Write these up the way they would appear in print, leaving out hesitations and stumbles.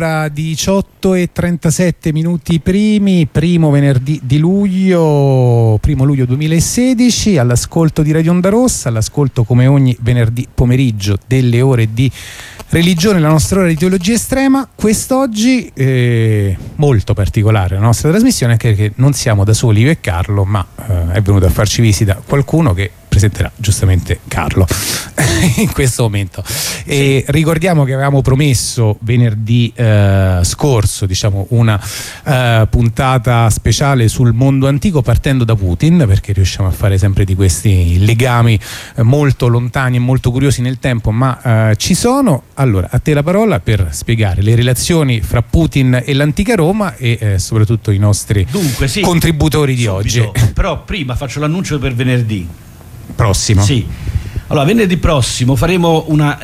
Allora, 18:37 minuti primo venerdì di luglio, 1° luglio 2016, all'ascolto di Radio Onda Rossa, all'ascolto come ogni venerdì pomeriggio delle ore di religione, la nostra ora di teologia estrema. Quest'oggi molto particolare la nostra trasmissione, anche perché non siamo da soli io e Carlo, ma è venuto a farci visita qualcuno che presenterà giustamente Carlo in questo momento. E ricordiamo che avevamo promesso venerdì scorso, diciamo, una puntata speciale sul mondo antico partendo da Putin, perché riusciamo a fare sempre di questi legami molto lontani e molto curiosi nel tempo, ma ci sono. Allora, a te la parola per spiegare le relazioni fra Putin e l'antica Roma e soprattutto i nostri contributori di oggi. Però prima faccio l'annuncio per venerdì prossimo. Sì. Allora, venerdì prossimo faremo una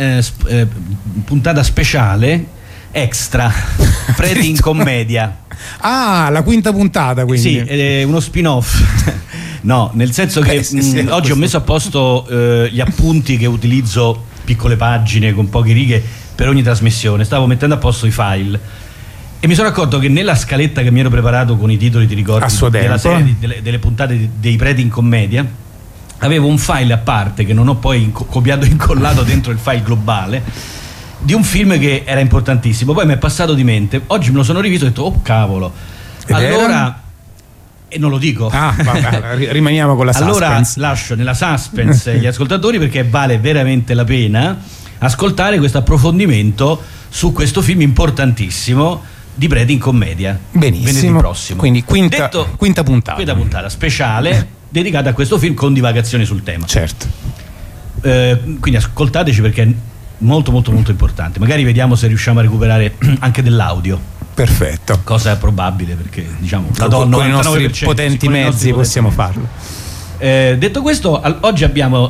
puntata speciale extra Preti in commedia. Ah, la quinta puntata, quindi. Sì, è uno spin-off. No, nel senso che oggi ho messo a posto gli appunti che utilizzo, piccole pagine con poche righe per ogni trasmissione. Stavo mettendo a posto i file e mi sono accorto che nella scaletta che mi ero preparato con i titoli, ti ricordi, della serie delle puntate dei Preti in commedia, avevo un file a parte che non ho poi copiato e incollato dentro il file globale di un film che era importantissimo. Poi mi è passato di mente, oggi me lo sono rivisto e ho detto oh cavolo, allora, e non lo dico, rimaniamo con la suspense. Allora lascio nella suspense gli ascoltatori, perché vale veramente la pena ascoltare questo approfondimento su questo film importantissimo di Preti in commedia. Benissimo, venerdì prossimo, quindi quinta puntata speciale dedicata a questo film con divagazioni sul tema. Certo. Quindi ascoltateci, perché è molto molto molto importante. Magari vediamo se riusciamo a recuperare anche dell'audio. Perfetto. Cosa probabile, perché diciamo con i nostri potenti mezzi possiamo farlo. Detto questo, oggi abbiamo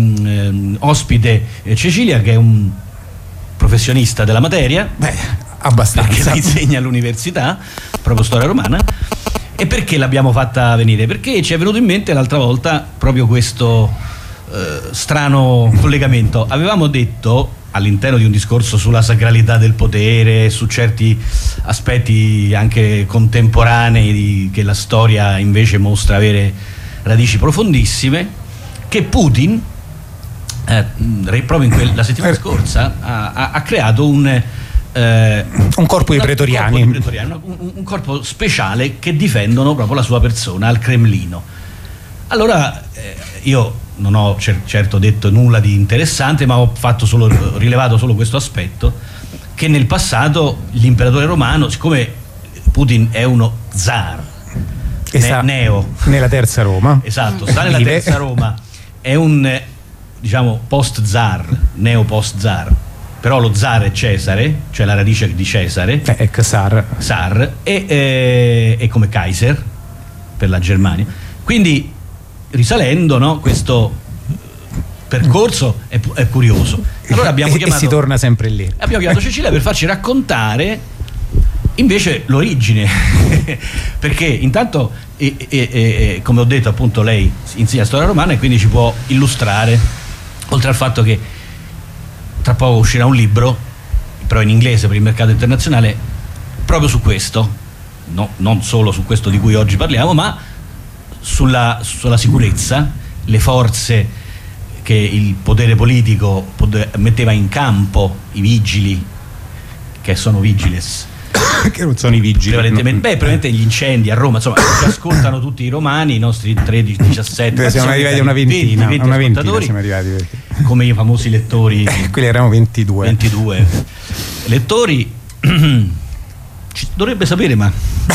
ospite Cecilia, che è un professionista della materia. Abbastanza. Perché la insegna all'università, proprio storia romana. E perché l'abbiamo fatta venire? Perché ci è venuto in mente l'altra volta proprio questo strano collegamento. Avevamo detto, all'interno di un discorso sulla sacralità del potere, su certi aspetti anche contemporanei che la storia invece mostra avere radici profondissime, che Putin proprio la settimana scorsa ha creato un corpo di pretoriani, un corpo speciale che difendono proprio la sua persona al Cremlino. Allora io non ho certo detto nulla di interessante, ma ho rilevato solo questo aspetto, che nel passato l'imperatore romano, siccome Putin è uno zar neo nella terza Roma, esatto, sta nella terza Roma, è un, diciamo, post zar, neo post zar, però lo zar è Cesare, cioè la radice di Cesare, Czar, e come Kaiser per la Germania. Quindi risalendo, no, questo percorso è curioso. Allora abbiamo chiamato, e si torna sempre lì. Abbiamo chiamato Cecilia per farci raccontare invece l'origine perché intanto come ho detto, appunto, lei insegna storia romana e quindi ci può illustrare, oltre al fatto che tra poco uscirà un libro, però in inglese per il mercato internazionale, proprio su questo, no, non solo su questo di cui oggi parliamo, ma sulla sicurezza, le forze che il potere politico metteva in campo, i vigili, che sono vigiles, che non sono i vigili prevalentemente gli incendi a Roma, insomma, ci ascoltano tutti i romani, i nostri 13, 17, siamo arrivati a una ventina, 20 ascoltatori, siamo arrivati, come i famosi lettori. Quelli erano 22 lettori. Ci dovrebbe sapere, ma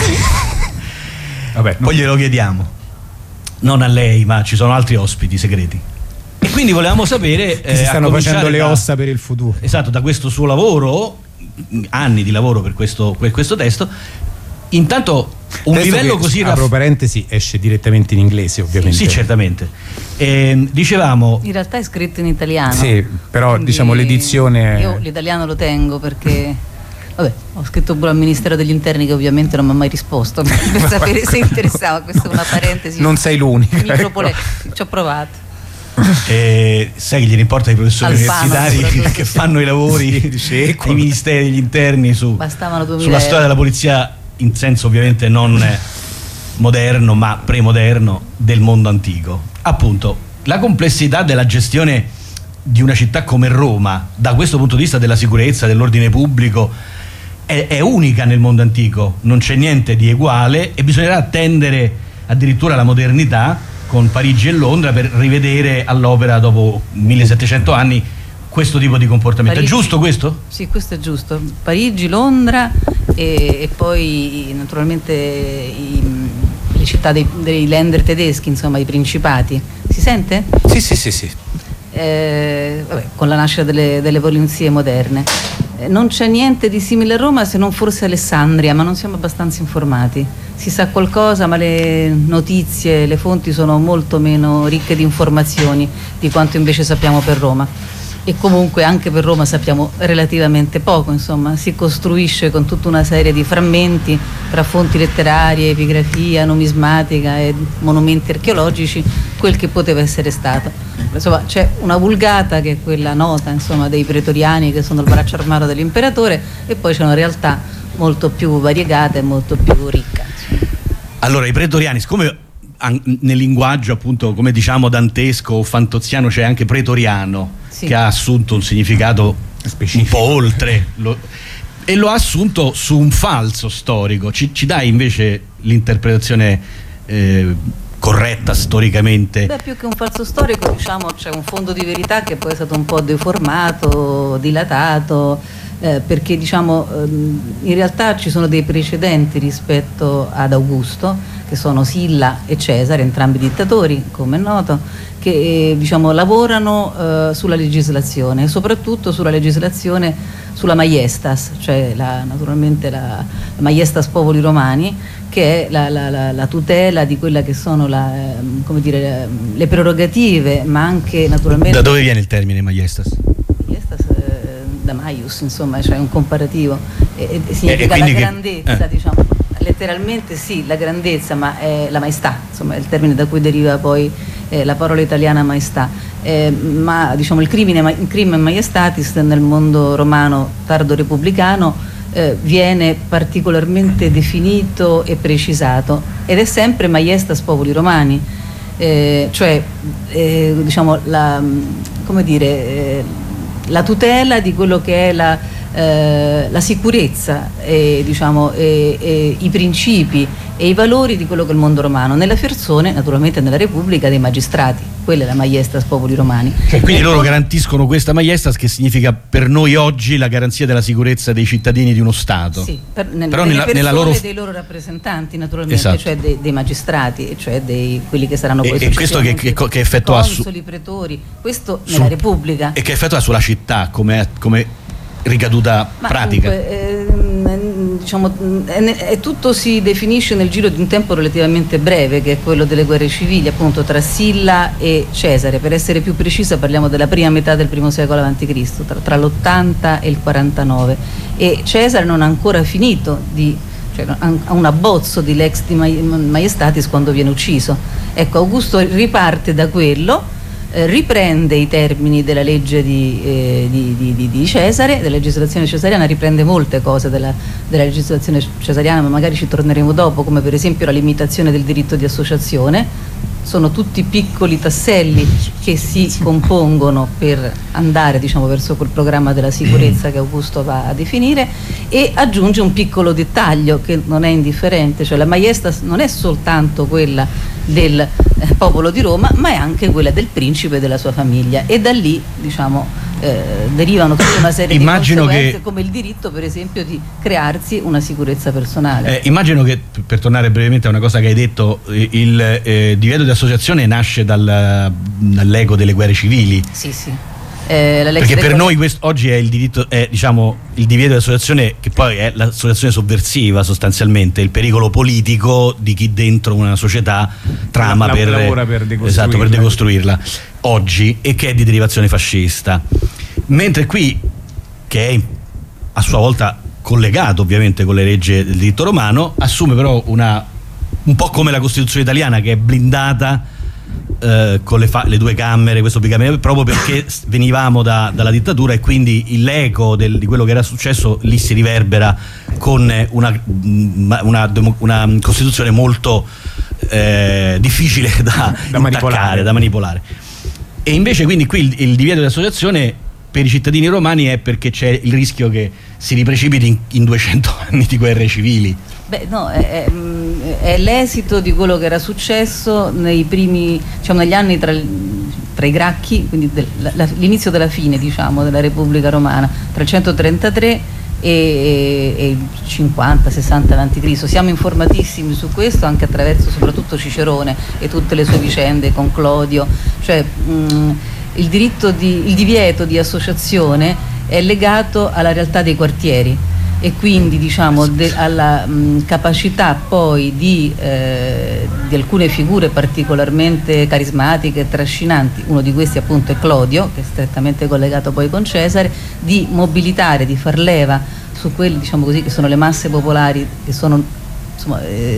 vabbè, poi glielo chiediamo, non a lei, ma ci sono altri ospiti segreti. E quindi volevamo sapere che si stanno facendo le ossa per il futuro. Esatto, da questo suo lavoro, anni di lavoro per questo testo. Intanto un adesso livello così apro parentesi, esce direttamente in inglese, ovviamente. Sì, certamente. Dicevamo, in realtà è scritto in italiano. Sì, però quindi, diciamo, l'edizione, io l'italiano lo tengo perché vabbè, ho scritto pure al Ministero degli Interni, che ovviamente non mi ha mai risposto per sapere se interessava. Questa è una parentesi. Non sei l'unica. Ci ho provato. sai che gliene importa ai professori universitari che fanno i lavori ai ministeri degli interni sulla storia della polizia, in senso ovviamente non moderno ma premoderno, del mondo antico. Appunto, la complessità della gestione di una città come Roma da questo punto di vista della sicurezza, dell'ordine pubblico, è unica nel mondo antico, non c'è niente di uguale, e bisognerà attendere addirittura la modernità con Parigi e Londra per rivedere all'opera dopo 1700 anni questo tipo di comportamento. Parigi, è giusto questo? Sì, questo è giusto. Parigi, Londra e poi naturalmente le città dei Länder tedeschi, insomma i principati. Si sente? Sì. Vabbè, con la nascita delle polizie moderne. Non c'è niente di simile a Roma, se non forse Alessandria, ma non siamo abbastanza informati. Si sa qualcosa, ma le notizie, le fonti sono molto meno ricche di informazioni di quanto invece sappiamo per Roma. E comunque anche per Roma sappiamo relativamente poco, insomma, si costruisce con tutta una serie di frammenti tra fonti letterarie, epigrafia, numismatica e monumenti archeologici, quel che poteva essere stato. Insomma, c'è una vulgata che è quella nota, insomma, dei pretoriani che sono il braccio armato dell'imperatore, e poi c'è una realtà molto più variegata e molto più ricca. Allora, i pretoriani, siccome nel linguaggio appunto come diciamo dantesco o fantoziano c'è anche pretoriano, sì, che ha assunto un significato specifico, un po' oltre e lo ha assunto su un falso storico. Ci dai invece l'interpretazione corretta storicamente? Beh, più che un falso storico, diciamo, c'è un fondo di verità che poi è stato un po' deformato, dilatato, perché diciamo in realtà ci sono dei precedenti rispetto ad Augusto, che sono Silla e Cesare, entrambi dittatori, come è noto, che diciamo lavorano sulla legislazione, soprattutto sulla legislazione sulla maiestas, cioè naturalmente la maiestas popoli romani, che è la tutela di quella che sono come dire, le prerogative, ma anche naturalmente... Da dove viene il termine maiestas? Maiestas da maius, insomma, cioè un comparativo, significa la grandezza, diciamo, letteralmente sì, la grandezza, ma è la maestà, insomma, è il termine da cui deriva poi la parola italiana maestà. Ma diciamo il crimen maiestatis nel mondo romano tardo repubblicano viene particolarmente definito e precisato, ed è sempre maiestas popoli romani, cioè diciamo come dire, la tutela di quello che è la sicurezza, diciamo, i principi e i valori di quello che è il mondo romano, nella persone naturalmente nella Repubblica dei magistrati. Quella è la maiestas popoli romani. Cioè, quindi loro garantiscono questa maiestas, che significa per noi oggi la garanzia della sicurezza dei cittadini di uno Stato. Sì, però nella loro... dei loro rappresentanti naturalmente, esatto, cioè dei magistrati, cioè quelli che saranno poi e questo che effetto ha consoli, pretori, questo nella Repubblica. E che effetto ha sulla città come ricaduta pratica? Diciamo, tutto si definisce nel giro di un tempo relativamente breve, che è quello delle guerre civili, appunto, tra Silla e Cesare. Per essere più precisa parliamo della prima metà del I secolo a.C., tra l'80 e il 49, e Cesare non ha ancora finito cioè ha un abbozzo di Lex di Maiestatis quando viene ucciso. Ecco, Augusto riparte da quello, riprende i termini della legge di Cesare, della legislazione cesariana, riprende molte cose della legislazione cesariana, ma magari ci torneremo dopo, come per esempio la limitazione del diritto di associazione. Sono tutti piccoli tasselli che si compongono per andare, diciamo, verso quel programma della sicurezza che Augusto va a definire, e aggiunge un piccolo dettaglio che non è indifferente, cioè la maiestas non è soltanto quella del popolo di Roma, ma è anche quella del principe e della sua famiglia, e da lì, diciamo, derivano tutta una serie di conseguenze, come il diritto per esempio di crearsi una sicurezza personale. Immagino che, per tornare brevemente a una cosa che hai detto, il divieto di associazione nasce dall'eco delle guerre civili. Sì. Perché per noi oggi è il diritto, diciamo, il divieto di associazione, che poi è l'associazione sovversiva sostanzialmente, il pericolo politico di chi dentro una società trama per decostruirla oggi, e che è di derivazione fascista. Mentre qui, che è a sua volta collegato ovviamente con le leggi del diritto romano, assume però un po' come la Costituzione italiana, che è blindata con le due camere, questo bicameralismo, proprio perché venivamo dalla dittatura, e quindi l'eco di quello che era successo lì si riverbera con una Costituzione molto difficile da manipolare. E invece quindi qui il divieto di associazione per i cittadini romani è perché c'è il rischio che si riprecipiti in 200 anni di guerre civili. Beh, no, è l'esito di quello che era successo nei primi, diciamo, negli anni tra i Gracchi, quindi l'inizio della fine, diciamo, della Repubblica Romana, tra il 133 e il 50-60 a.C. Siamo informatissimi su questo anche attraverso soprattutto Cicerone e tutte le sue vicende con Clodio, cioè il divieto di associazione è legato alla realtà dei quartieri e quindi, diciamo, alla capacità poi di alcune figure particolarmente carismatiche e trascinanti. Uno di questi appunto è Clodio, che è strettamente collegato poi con Cesare, di mobilitare, di far leva su quelli, diciamo così, che sono le masse popolari, che sono, insomma,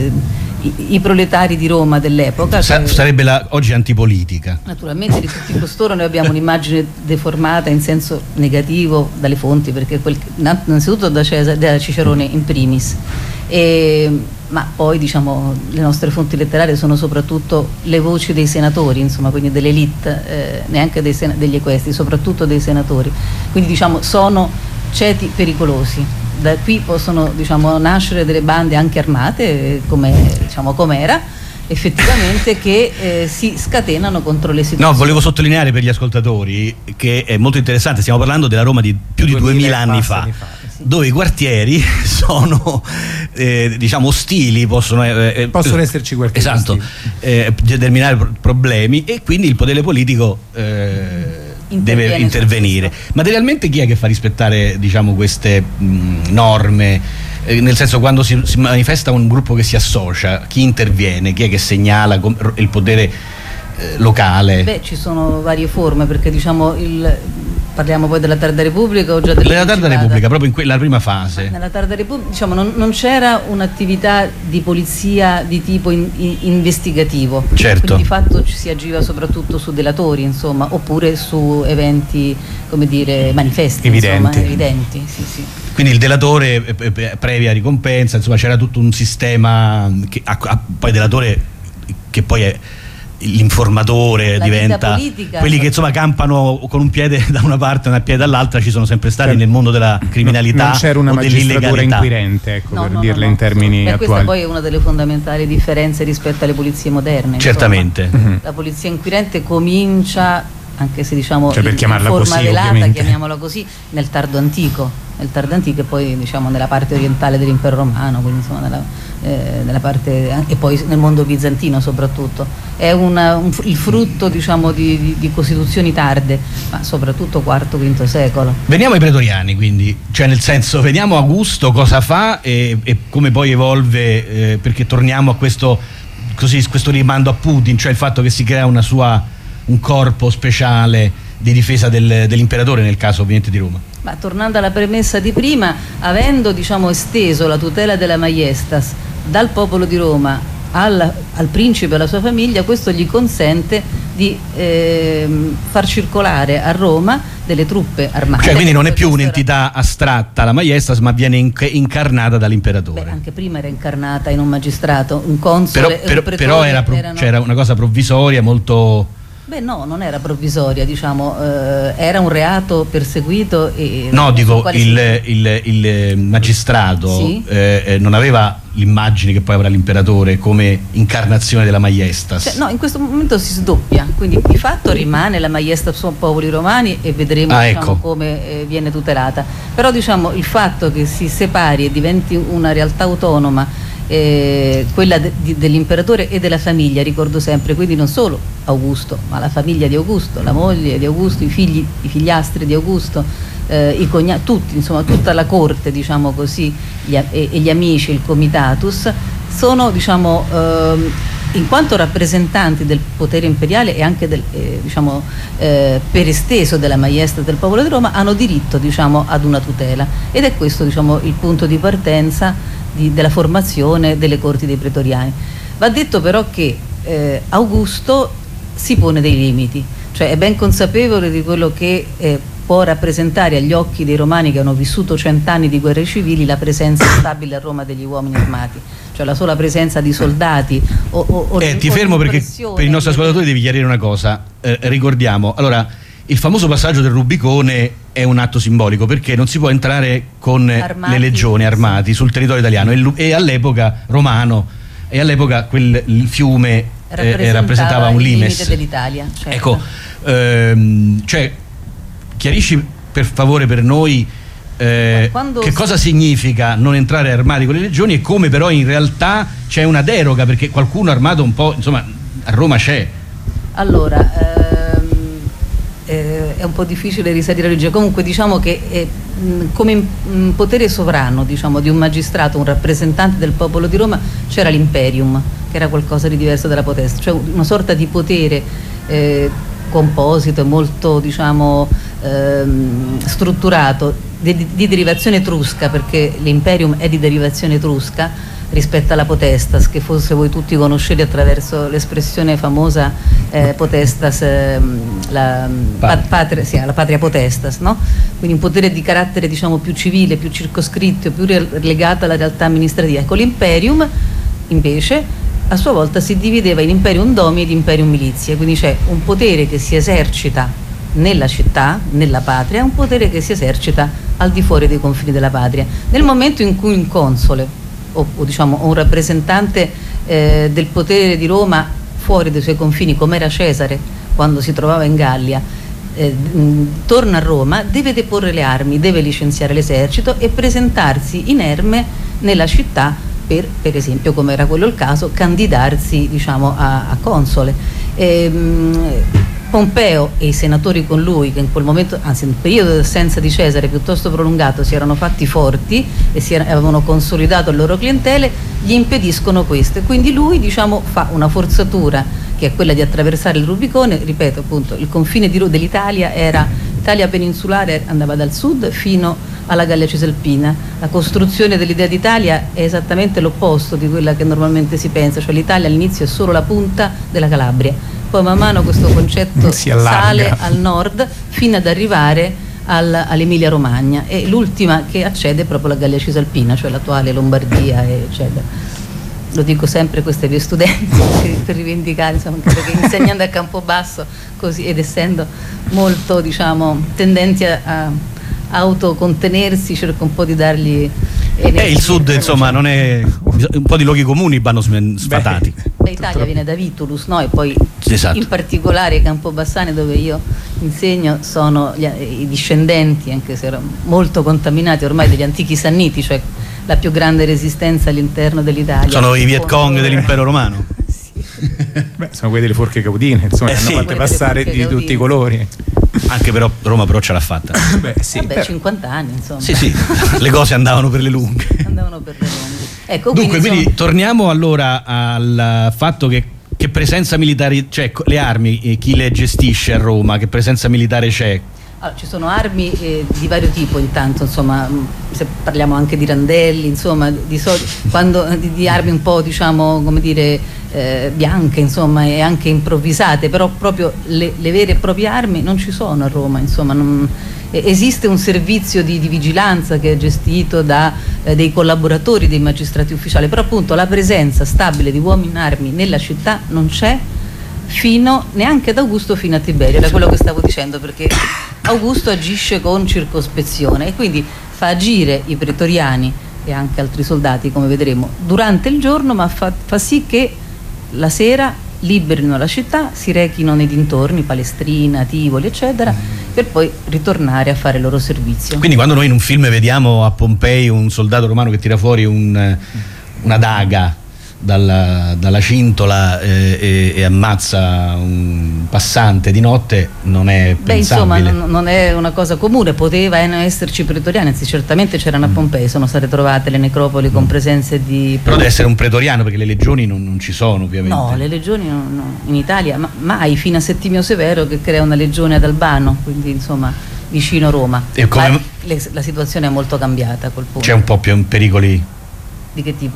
i proletari di Roma dell'epoca. Sarebbe oggi antipolitica. Naturalmente di tutti costoro noi abbiamo un'immagine deformata in senso negativo dalle fonti, perché innanzitutto da Cicerone in primis, ma poi, diciamo, le nostre fonti letterarie sono soprattutto le voci dei senatori, insomma, quindi dell'elite, neanche degli equesti, soprattutto dei senatori. Quindi, diciamo, sono ceti pericolosi. Da qui possono, diciamo, nascere delle bande anche armate, come era effettivamente, che si scatenano contro le situazioni. No, volevo sottolineare per gli ascoltatori che è molto interessante, stiamo parlando della Roma di più di 2000 anni fa, dove i quartieri sono diciamo ostili, possono esserci quartieri, esatto, determinare problemi, e quindi il potere politico deve intervenire. Materialmente chi è che fa rispettare, diciamo, queste norme? Nel senso, quando si manifesta un gruppo che si associa, chi interviene? Chi è che segnala il potere locale? Beh, ci sono varie forme, perché, diciamo, parliamo poi della Tarda Repubblica o già della Tarda Repubblica, proprio in quella prima fase. Nella Tarda Repubblica, diciamo, non c'era un'attività di polizia di tipo investigativo. Certo. Quindi di fatto ci si agiva soprattutto su delatori, insomma, oppure su eventi, come dire, manifesti, evidenti. Sì. Quindi il delatore previa ricompensa, insomma, c'era tutto un sistema che poi delatore che poi è l'informatore, diventa politica, quelli che, insomma, campano con un piede da una parte e un piede dall'altra. Ci sono sempre stati nel mondo della criminalità. Non c'era una magistratura inquirente, ecco, per dirla in termini attuali. Questa poi è una delle fondamentali differenze rispetto alle polizie moderne. Certamente. La polizia inquirente comincia, anche se, diciamo, per chiamarla in forma così, velata, ovviamente, chiamiamola così, nel tardo antico e poi, diciamo, nella parte orientale dell'impero romano, quindi, insomma, nella parte, e poi nel mondo bizantino soprattutto. È il frutto, diciamo, di costituzioni tarde, ma soprattutto IV-V secolo. Veniamo ai pretoriani, quindi, cioè, nel senso, vediamo Augusto cosa fa e come poi evolve, perché torniamo a questo rimando a Putin, cioè il fatto che si crea un corpo speciale di difesa dell'imperatore, nel caso ovviamente di Roma. Ma tornando alla premessa di prima, avendo, diciamo, esteso la tutela della maiestas dal popolo di Roma al principe e alla sua famiglia, questo gli consente di far circolare a Roma delle truppe armate. Cioè, quindi non è più un'entità astratta la maiestas, ma viene incarnata dall'imperatore. Beh, anche prima era incarnata in un magistrato, un console, un pretore, però era una cosa provvisoria, molto... Beh, no, non era provvisoria, diciamo, era un reato perseguito. No, dico, il magistrato, sì? Non aveva l'immagine che poi avrà l'imperatore come incarnazione della maiestas. Cioè, no, in questo momento si sdoppia, quindi di fatto rimane la maiestas sono popoli romani e vedremo, diciamo, ecco, come viene tutelata. Però, diciamo, il fatto che si separi e diventi una realtà autonoma, quella dell'imperatore e della famiglia, ricordo sempre, quindi non solo Augusto, ma la famiglia di Augusto, la moglie di Augusto, i figliastri di Augusto, i cognati, tutti, insomma, tutta la corte, diciamo così, e gli amici, il comitatus, sono, diciamo, in quanto rappresentanti del potere imperiale e anche diciamo, per esteso della maiestas del popolo di Roma, hanno diritto, diciamo, ad una tutela, ed è questo, diciamo, il punto di partenza della formazione delle corti dei pretoriani. Va detto però che Augusto si pone dei limiti, cioè è ben consapevole di quello che può rappresentare agli occhi dei romani che hanno vissuto 100 anni di guerre civili la presenza stabile a Roma degli uomini armati, cioè la sola presenza di soldati ti fermo perché per i nostri ascoltatori devi chiarire una cosa, ricordiamo, allora il famoso passaggio del Rubicone è un atto simbolico perché non si può entrare con le legioni armati sul territorio italiano e all'epoca romano, e all'epoca il fiume rappresentava un limes dell'Italia, certo. Ecco, cioè chiarisci per favore per noi che cosa significa non entrare armati con le legioni e come però in realtà c'è una deroga, perché qualcuno armato un po', insomma, a Roma c'è. Allora, è un po' difficile risalire all'origine, comunque diciamo che come potere sovrano, diciamo, di un magistrato, un rappresentante del popolo di Roma, c'era l'imperium, che era qualcosa di diverso dalla potestà, cioè una sorta di potere composito e molto, diciamo, strutturato di derivazione etrusca, perché l'imperium è di derivazione etrusca rispetto alla potestas, che forse voi tutti conoscete attraverso l'espressione famosa potestas, la patria potestas, no? Quindi un potere di carattere, diciamo, più civile, più circoscritto, più legato alla realtà amministrativa. Ecco, l'imperium invece a sua volta si divideva in imperium domi ed imperium militia, quindi c'è un potere che si esercita nella città, nella patria, e un potere che si esercita al di fuori dei confini della patria. Nel momento in cui un console o diciamo un rappresentante del potere di Roma fuori dai suoi confini, come era Cesare quando si trovava in Gallia, torna a Roma, deve deporre le armi, deve licenziare l'esercito e presentarsi inerme nella città per esempio, come era quello il caso, candidarsi, diciamo, a console. Pompeo e i senatori con lui, che in quel momento, anzi nel periodo di assenza di Cesare piuttosto prolungato, si erano fatti forti e avevano consolidato il loro clientele, gli impediscono questo, e quindi lui, diciamo, fa una forzatura che è quella di attraversare il Rubicone. Ripeto, appunto, il confine dell'Italia era l'Italia peninsulare, andava dal sud fino alla Gallia Cisalpina. La costruzione dell'idea d'Italia è esattamente l'opposto di quella che normalmente si pensa, cioè l'Italia all'inizio è solo la punta della Calabria, poi man mano questo concetto sale al nord fino ad arrivare all'Emilia Romagna, e l'ultima che accede è proprio la Gallia Cisalpina, cioè l'attuale Lombardia, eccetera. Lo dico sempre questo ai miei studenti per rivendicare, insomma, perché insegnando a Campobasso così, ed essendo molto, diciamo, tendenti a autocontenersi, cerco un po' di dargli il sud, insomma, non è un po' di luoghi comuni vanno sfatati. L'Italia viene da Vitulus, no? E poi esatto. In particolare Campobassane, dove io insegno, sono i discendenti, anche se erano molto contaminati ormai, degli antichi Sanniti, cioè la più grande resistenza all'interno dell'Italia. Sono i Viet Cong dell'impero romano. Sì. Beh, sono quelli delle forche caudine, insomma, hanno fatte passare di tutti i colori. Anche però Roma però ce l'ha fatta. Beh, sì, vabbè, 50 anni, insomma. Sì, le cose andavano per le lunghe. Ecco, dunque, quindi torniamo allora al fatto che presenza militare, cioè le armi, chi le gestisce a Roma, che presenza militare c'è? Allora, ci sono armi di vario tipo, intanto, insomma, se parliamo anche di randelli, insomma, di armi un po', diciamo, come dire, bianche, insomma, e anche improvvisate, però proprio le vere e proprie armi non ci sono a Roma, insomma. Esiste un servizio di vigilanza che è gestito da dei collaboratori dei magistrati ufficiali, però appunto la presenza stabile di uomini in armi nella città non c'è neanche ad Augusto fino a Tiberio, era quello che stavo dicendo, perché Augusto agisce con circospezione e quindi fa agire i pretoriani e anche altri soldati, come vedremo, durante il giorno, ma fa sì che la sera liberino la città, si rechino nei dintorni, Palestrina, Tivoli, eccetera, per poi ritornare a fare il loro servizio. Quindi quando noi in un film vediamo a Pompei un soldato romano che tira fuori una daga dalla cintola e ammazza un passante di notte, non è pensabile. Insomma, non è una cosa comune, poteva esserci pretoriani, anzi certamente c'erano a Pompei, sono state trovate le necropoli con presenze di... Però deve essere un pretoriano, perché le legioni non ci sono, ovviamente. No, le legioni in Italia, mai, fino a Settimio Severo, che crea una legione ad Albano, quindi insomma vicino Roma. E come... la situazione è molto cambiata a quel punto. C'è un po' più pericoli. Di che tipo?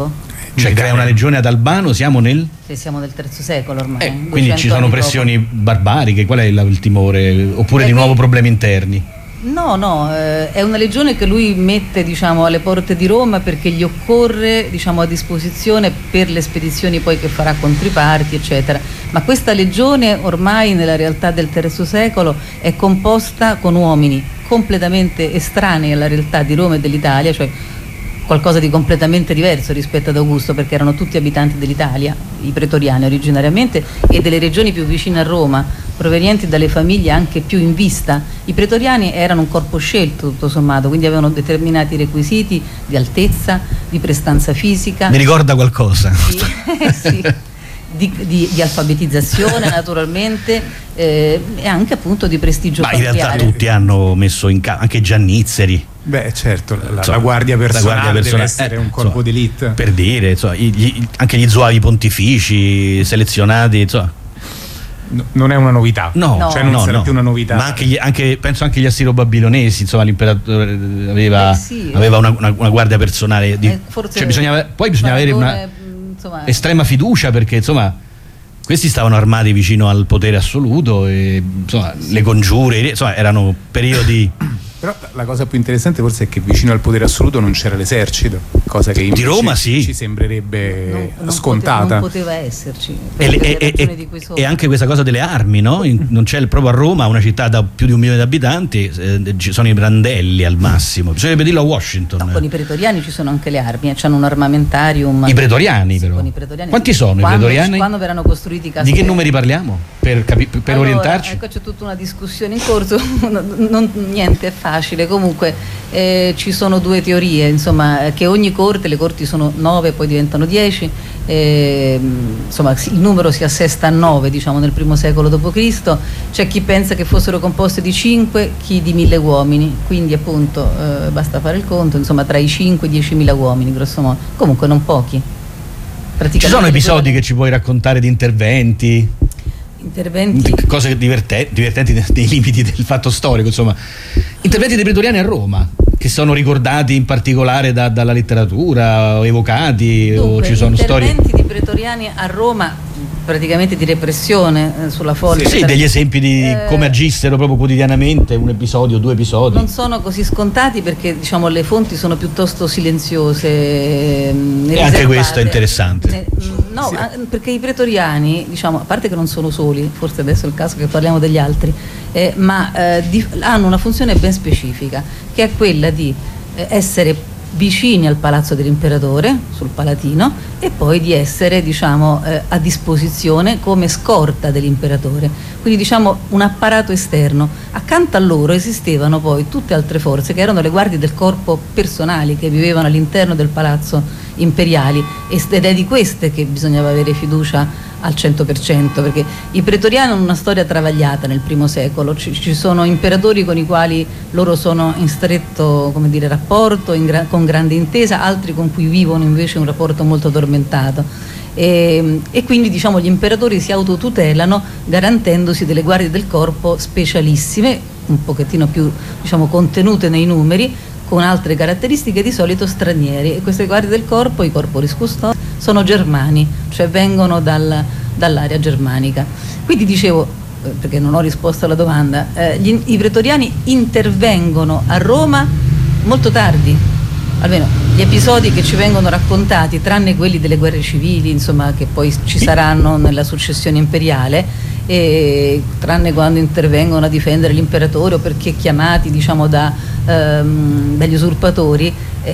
Cioè crea una legione ad Albano, siamo nel III secolo ormai. Quindi ci sono pressioni barbariche, qual è il timore? Oppure di nuovo problemi interni? No, è una legione che lui mette, diciamo, alle porte di Roma perché gli occorre, diciamo, a disposizione per le spedizioni poi che farà contro i parti, eccetera. Ma questa legione ormai nella realtà del III secolo è composta con uomini completamente estranei alla realtà di Roma e dell'Italia, cioè qualcosa di completamente diverso rispetto ad Augusto, perché erano tutti abitanti dell'Italia, i pretoriani originariamente, e delle regioni più vicine a Roma, provenienti dalle famiglie anche più in vista. I pretoriani erano un corpo scelto tutto sommato, quindi avevano determinati requisiti di altezza, di prestanza fisica. Mi ricorda qualcosa? Sì. Di alfabetizzazione naturalmente, e anche appunto di prestigio familiare. Ma in realtà tutti hanno messo in campo, anche Giannizzeri. Beh, certo, la guardia personale deve essere un corpo d'élite. Per dire, anche gli zuavi pontifici selezionati, non è una novità, non sarà più una novità. Ma penso anche gli assiro-babilonesi, l'imperatore aveva una guardia personale. Bisognava avere una estrema fiducia, perché questi stavano armati vicino al potere assoluto e le congiure, erano periodi. Però la cosa più interessante forse è che vicino al potere assoluto non c'era l'esercito, cosa che di Roma ci sembrerebbe scontata. Non poteva esserci. E anche questa cosa delle armi, no? Non c'è proprio a Roma, una città da più di 1 milione di abitanti, ci sono i brandelli al massimo. Bisognerebbe dirlo a Washington. No, con i pretoriani ci sono anche le armi, c'hanno un armamentarium. I pretoriani, però. Con i pretoriani. Quanti sono i pretoriani? Quando verranno costruiti i castelli? Di che numeri parliamo? Per orientarci? Ecco, c'è tutta una discussione in corso, niente è facile. Comunque ci sono 2 teorie, insomma, che ogni corte, le corti sono 9, poi diventano 10, insomma il numero si assesta a 9, diciamo, nel I secolo d.C. C'è chi pensa che fossero composte di 5, chi di 1000 uomini, quindi appunto basta fare il conto, insomma tra i 5 e i 10.000 uomini grosso modo, comunque non pochi. Ci sono episodi che ci puoi raccontare di interventi, cose divertenti nei limiti del fatto storico, insomma, interventi dei pretoriani a Roma che sono ricordati in particolare dalla letteratura o evocati. Dunque, o ci sono interventi di pretoriani a Roma praticamente di repressione sulla folla. Sì, degli esempi di come agissero proprio quotidianamente, un episodio, 2 episodi. Non sono così scontati perché, diciamo, le fonti sono piuttosto silenziose. E anche questo è interessante. Perché i pretoriani, diciamo, a parte che non sono soli, forse adesso è il caso che parliamo degli altri, ma hanno una funzione ben specifica, che è quella di essere vicini al palazzo dell'imperatore sul Palatino e poi di essere, diciamo, a disposizione come scorta dell'imperatore, quindi, diciamo, un apparato esterno. Accanto a loro esistevano poi tutte altre forze che erano le guardie del corpo personali che vivevano all'interno del palazzo imperiali, ed è di queste che bisognava avere fiducia al 100%, perché i pretoriani hanno una storia travagliata nel I secolo, ci sono imperatori con i quali loro sono in stretto, come dire, rapporto, con grande intesa, altri con cui vivono invece un rapporto molto addormentato, e quindi, diciamo, gli imperatori si autotutelano garantendosi delle guardie del corpo specialissime, un pochettino più, diciamo, contenute nei numeri, con altre caratteristiche, di solito stranieri, e queste guardie del corpo, i corporis custodi, sono germani, cioè vengono dall'area germanica. Quindi dicevo, perché non ho risposto alla domanda, i pretoriani intervengono a Roma molto tardi, almeno gli episodi che ci vengono raccontati, tranne quelli delle guerre civili, insomma, che poi ci saranno nella successione imperiale, e tranne quando intervengono a difendere l'imperatore o perché chiamati, diciamo, dagli usurpatori,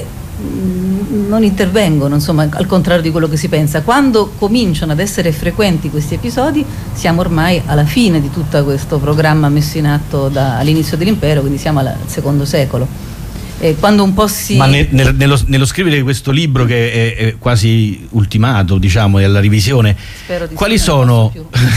non intervengono, insomma, al contrario di quello che si pensa. Quando cominciano ad essere frequenti questi episodi siamo ormai alla fine di tutto questo programma messo in atto all'inizio dell'impero, quindi siamo al II secolo. Quando un po' si... Ma nello scrivere questo libro, che è quasi ultimato, diciamo, alla rivisione, quali sono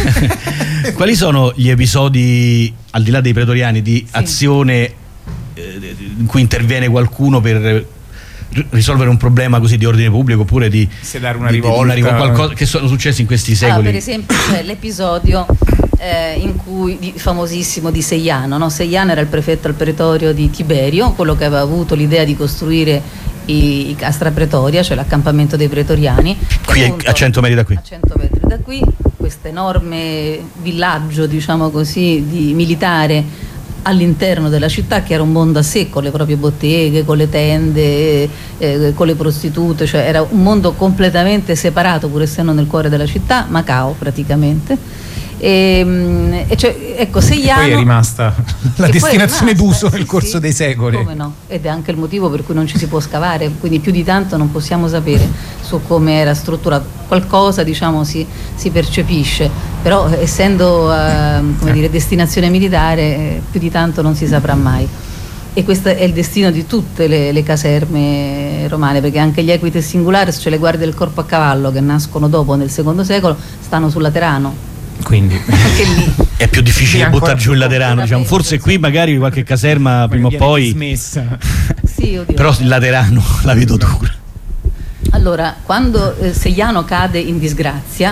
gli episodi, al di là dei pretoriani, di azione in cui interviene qualcuno per risolvere un problema così di ordine pubblico, oppure di sedare una rivolta, qualcosa, che sono successi in questi secoli? Per esempio c'è l'episodio famosissimo di Seiano, no? Seiano era il prefetto al pretorio di Tiberio, quello che aveva avuto l'idea di costruire i Castra Pretoria, cioè l'accampamento dei pretoriani. Qui appunto, a 100 metri da qui. A 100 metri da qui, questo enorme villaggio, diciamo così, di militare all'interno della città, che era un mondo a sé, con le proprie botteghe, con le tende, con le prostitute, cioè era un mondo completamente separato, pur essendo nel cuore della città, Macao praticamente. E cioè, ecco, Seiano, poi è rimasta la destinazione d'uso nel corso dei secoli. Come no? Ed è anche il motivo per cui non ci si può scavare, quindi più di tanto non possiamo sapere su come era strutturato. Qualcosa, diciamo, si percepisce, però essendo come dire, destinazione militare, più di tanto non si saprà mai. E questo è il destino di tutte le caserme romane, perché anche gli Equites Singulares, cioè le guardie del corpo a cavallo, che nascono dopo nel secondo secolo, stanno sul Laterano. Quindi anche lì è più difficile buttare giù il Laterano, diciamo. Forse qui magari qualche caserma prima o poi dismessa. Sì, oddio. Però il Laterano la vedo dura. Allora, quando Seiano cade in disgrazia,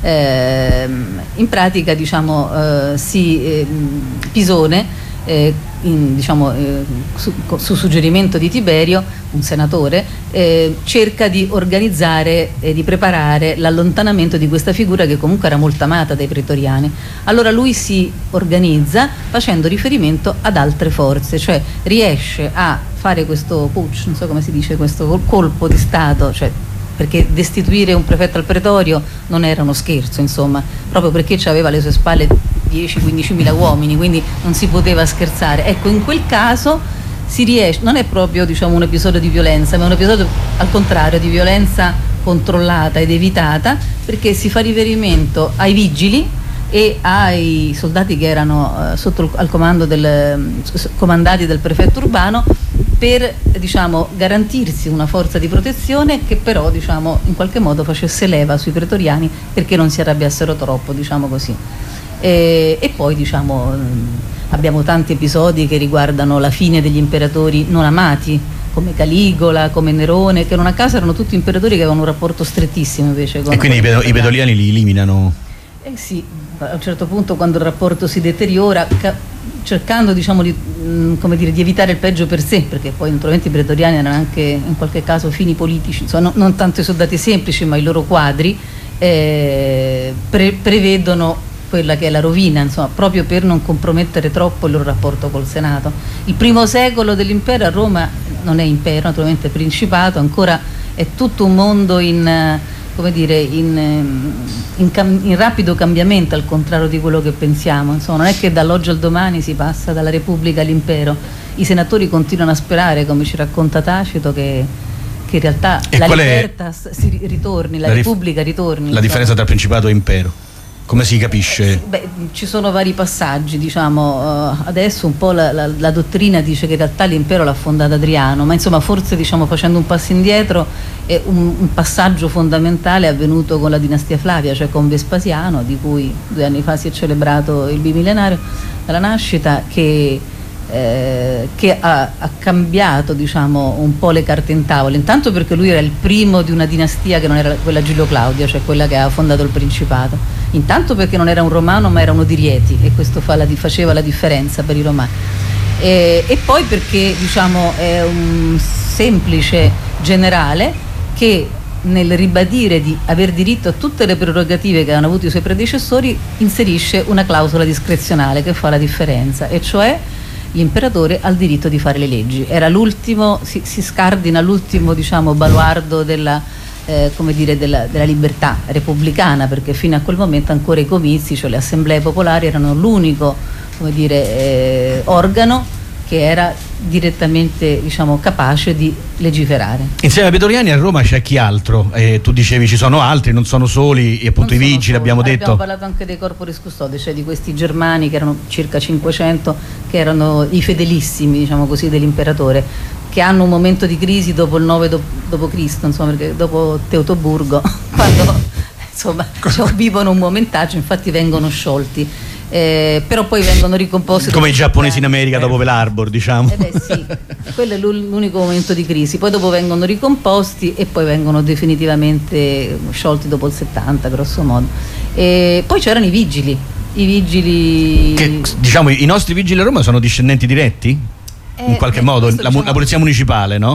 in pratica, diciamo, Pisone, su suggerimento di Tiberio, un senatore, cerca di organizzare e di preparare l'allontanamento di questa figura che comunque era molto amata dai pretoriani. Allora lui si organizza facendo riferimento ad altre forze, cioè riesce a fare questo putsch, non so come si dice, questo colpo di Stato, cioè, perché destituire un prefetto al pretorio non era uno scherzo, insomma, proprio perché aveva alle sue spalle 10-15 mila uomini, quindi non si poteva scherzare. Ecco, in quel caso si riesce, non è proprio, diciamo, un episodio di violenza, ma è un episodio al contrario di violenza controllata ed evitata, perché si fa riferimento ai vigili e ai soldati che erano al comando comandati del prefetto urbano, per, diciamo, garantirsi una forza di protezione che però, diciamo, in qualche modo facesse leva sui pretoriani perché non si arrabbiassero troppo, diciamo così. E poi, diciamo, abbiamo tanti episodi che riguardano la fine degli imperatori non amati, come Caligola, come Nerone, che non a caso erano tutti imperatori che avevano un rapporto strettissimo invece con... E quindi i pretoriani li eliminano? Sì, a un certo punto, quando il rapporto si deteriora, cercando, diciamo, come dire, di evitare il peggio per sé, perché poi naturalmente i pretoriani erano anche in qualche caso fini politici, insomma, non tanto i soldati semplici, ma i loro quadri prevedono quella che è la rovina, insomma, proprio per non compromettere troppo il loro rapporto col Senato. Il primo secolo dell'impero a Roma non è impero, naturalmente è principato, ancora è tutto un mondo in rapido cambiamento, al contrario di quello che pensiamo. Insomma, non è che dall'oggi al domani si passa dalla Repubblica all'impero. I senatori continuano a sperare, come ci racconta Tacito, che in realtà la libertas si ritorni, la Repubblica ritorni. La differenza tra Principato e Impero? Come si capisce? Ci sono vari passaggi, diciamo, adesso un po' la dottrina dice che in realtà l'impero l'ha fondato Adriano, ma insomma forse, diciamo, facendo un passo indietro, un passaggio fondamentale è avvenuto con la dinastia Flavia, cioè con Vespasiano, di cui 2 anni fa si è celebrato il bimillenario della nascita, che ha cambiato, diciamo, un po' le carte in tavola, intanto perché lui era il primo di una dinastia che non era quella Giulio Claudia, cioè quella che ha fondato il Principato, intanto perché non era un romano ma era uno di Rieti, e questo faceva la differenza per i romani, e poi perché, diciamo, è un semplice generale che, nel ribadire di aver diritto a tutte le prerogative che hanno avuto i suoi predecessori, inserisce una clausola discrezionale che fa la differenza, e cioè l'imperatore ha il diritto di fare le leggi. Era l'ultimo, si scardina l'ultimo, diciamo, baluardo della libertà repubblicana, perché fino a quel momento ancora i comizi, cioè le assemblee popolari, erano l'unico, organo che era direttamente, diciamo, capace di legiferare. Insieme ai pretoriani a Roma c'è chi altro? Tu dicevi ci sono altri, non sono soli, e appunto i vigili, abbiamo detto. Abbiamo parlato anche dei corporis custode, cioè di questi germani, che erano circa 500, che erano i fedelissimi, diciamo così, dell'imperatore, che hanno un momento di crisi dopo il 9 dopo Cristo, insomma, perché dopo Teutoburgo, quando, insomma, vivono un momentaggio, infatti vengono sciolti. Però poi vengono ricomposti come i giapponesi in America dopo Pearl Harbor, diciamo. Sì, quello è l'unico momento di crisi, poi dopo vengono ricomposti e poi vengono definitivamente sciolti dopo il 70, grosso modo. E poi c'erano i vigili che, diciamo, i nostri vigili a Roma sono discendenti diretti in qualche modo, la polizia municipale, no?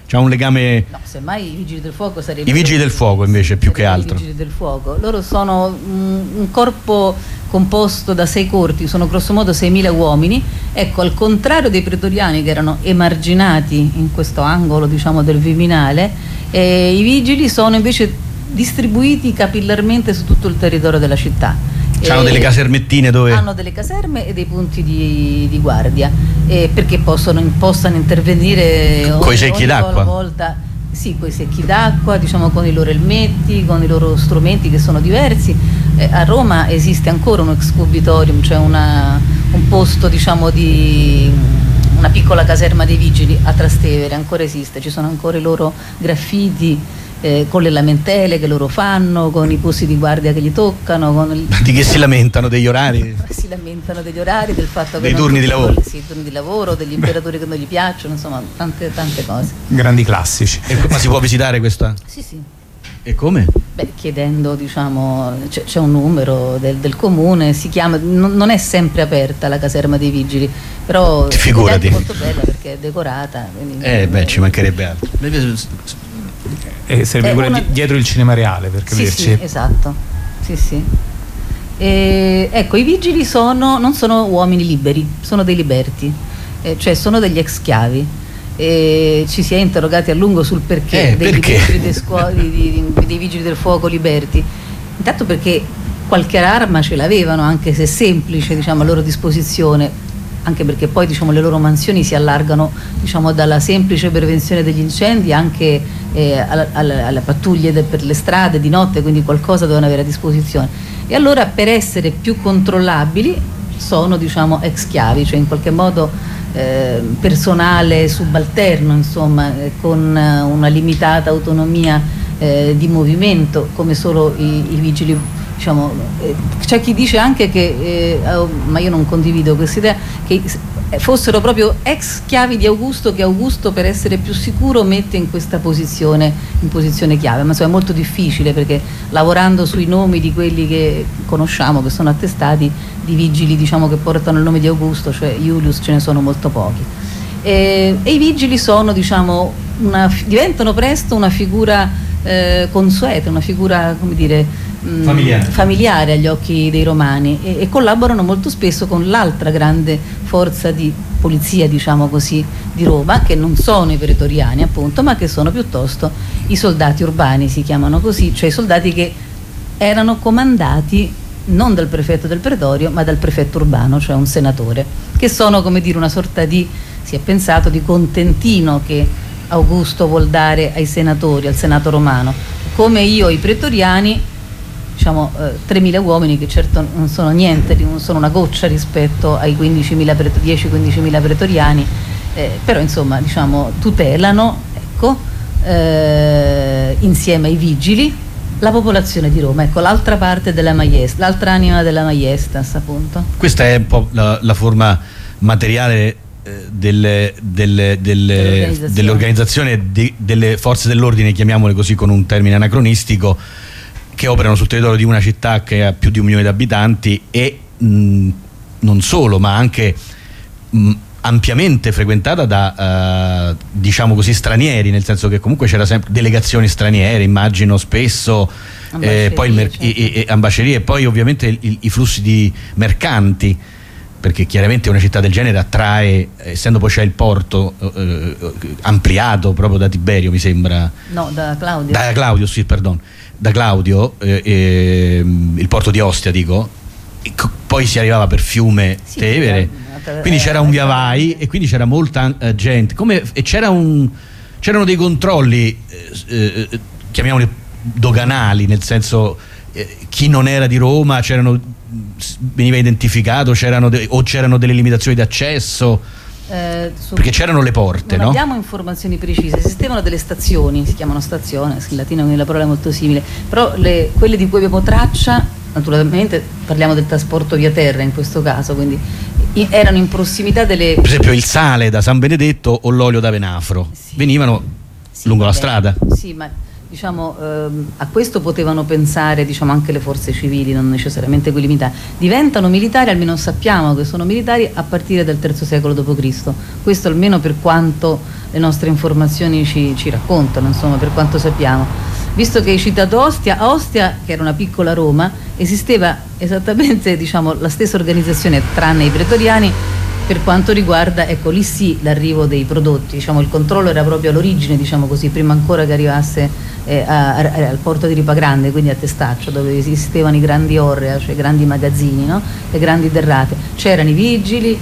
c'ha un legame. No, semmai i vigili del fuoco sarebbero. I vigili del fuoco invece più che altro. I vigili del fuoco, loro sono un corpo composto da 6 corpi, sono grossomodo 6.000 uomini. Ecco, al contrario dei pretoriani che erano emarginati in questo angolo, diciamo, del Viminale, i vigili sono invece distribuiti capillarmente su tutto il territorio della città. Hanno delle casermettine dove. Hanno delle caserme e dei punti di guardia, perché possano intervenire coi secchi d'acqua. Volta. Sì, coi secchi d'acqua, diciamo, con i loro elmetti, con i loro strumenti che sono diversi. A Roma esiste ancora un excubitorium, cioè un posto, diciamo, di una piccola caserma dei vigili a Trastevere, ancora esiste, ci sono ancora i loro graffiti con le lamentele che loro fanno, con i posti di guardia che gli toccano, di che si lamentano, degli orari? Si lamentano degli orari, del fatto che dei turni di lavoro. Sì, turni di lavoro, degli imperatori che non gli piacciono, insomma, tante cose. Grandi classici. Ma si può visitare questa? Sì. E come? Beh, chiedendo, diciamo, c'è un numero del comune, si chiama, non è sempre aperta la caserma dei vigili, però figurati. È molto bella perché è decorata. Ci mancherebbe altro. Sarebbe quella dietro il Cinema Reale, per capirci. Sì, esatto. Sì. Ecco, i vigili non sono uomini liberi, sono dei liberti, cioè sono degli ex schiavi. Ci si è interrogati a lungo sul perché dei vigili del fuoco liberti. Intanto perché qualche arma ce l'avevano, anche se semplice, diciamo, a loro disposizione, anche perché poi, diciamo, le loro mansioni si allargano, diciamo, dalla semplice prevenzione degli incendi anche alle pattuglie per le strade di notte, quindi qualcosa dovevano avere a disposizione. E allora, per essere più controllabili, sono, diciamo, ex schiavi, cioè in qualche modo personale subalterno, insomma, con una limitata autonomia di movimento, come solo i vigili, diciamo. C'è chi dice anche che, ma io non condivido questa idea, che fossero proprio ex schiavi di Augusto, che Augusto, per essere più sicuro, mette in questa posizione chiave, ma insomma è molto difficile, perché lavorando sui nomi di quelli che conosciamo, che sono attestati, di vigili, diciamo, che portano il nome di Augusto, cioè Iulius, ce ne sono molto pochi. E i vigili sono, diciamo, diventano presto una figura consueta, una figura, come dire, familiare agli occhi dei romani, e collaborano molto spesso con l'altra grande forza di polizia, diciamo così, di Roma, che non sono i pretoriani, appunto, ma che sono piuttosto i soldati urbani, si chiamano così, cioè i soldati che erano comandati non dal prefetto del pretorio, ma dal prefetto urbano, cioè un senatore, che sono, come dire, una sorta di, si è pensato, di contentino che Augusto vuol dare ai senatori, al senato romano. Come i pretoriani, diciamo, 3.000 uomini, che certo non sono niente, sono una goccia rispetto ai 10-15.000 pretoriani, però, insomma, diciamo, tutelano, ecco, insieme ai vigili, la popolazione di Roma, ecco, l'altra parte della Maiestas, l'altra anima della Maiestas, appunto. Questa è un po' la forma materiale dell'organizzazione delle forze dell'ordine, chiamiamole così con un termine anacronistico, che operano sul territorio di una città che ha più di 1 milione di abitanti e non solo, ma anche ampiamente frequentata da diciamo così stranieri, nel senso che comunque c'era sempre delegazioni straniere, immagino, spesso, poi ambascerie, e poi ovviamente i flussi di mercanti, perché chiaramente una città del genere attrae, essendo poi c'è il porto ampliato proprio da Tiberio, mi sembra. No, da Claudio. Da Claudio, sì, perdono. Da Claudio, il porto di Ostia, dico, e poi si arrivava per Fiume, sì, Tevere, quindi c'era un via vai e quindi c'era molta gente, e c'erano dei controlli, chiamiamoli doganali, nel senso, chi non era di Roma veniva identificato, c'erano delle limitazioni di accesso, perché c'erano le porte, non no? abbiamo informazioni precise, esistevano delle stazioni, si chiamano stazione, in latino quindi la parola è molto simile, però quelle di cui abbiamo traccia, naturalmente parliamo del trasporto via terra in questo caso, quindi erano in prossimità delle... Per esempio il sale da San Benedetto o l'olio da Venafro, sì, venivano lungo la strada. Sì, ma diciamo, a questo potevano pensare, diciamo, anche le forze civili, non necessariamente quelli militari. Diventano militari, almeno sappiamo che sono militari, a partire dal III secolo d.C. Questo almeno per quanto le nostre informazioni ci raccontano, insomma, per quanto sappiamo. Visto che hai citato Ostia, a Ostia, che era una piccola Roma, esisteva esattamente, diciamo, la stessa organizzazione, tranne i pretoriani, per quanto riguarda, ecco, lì sì, l'arrivo dei prodotti, diciamo, il controllo era proprio all'origine, diciamo così, prima ancora che arrivasse al porto di Ripa Grande, quindi a Testaccio, dove esistevano i grandi orrea, cioè i grandi magazzini, no? Le grandi derrate. C'erano i vigili,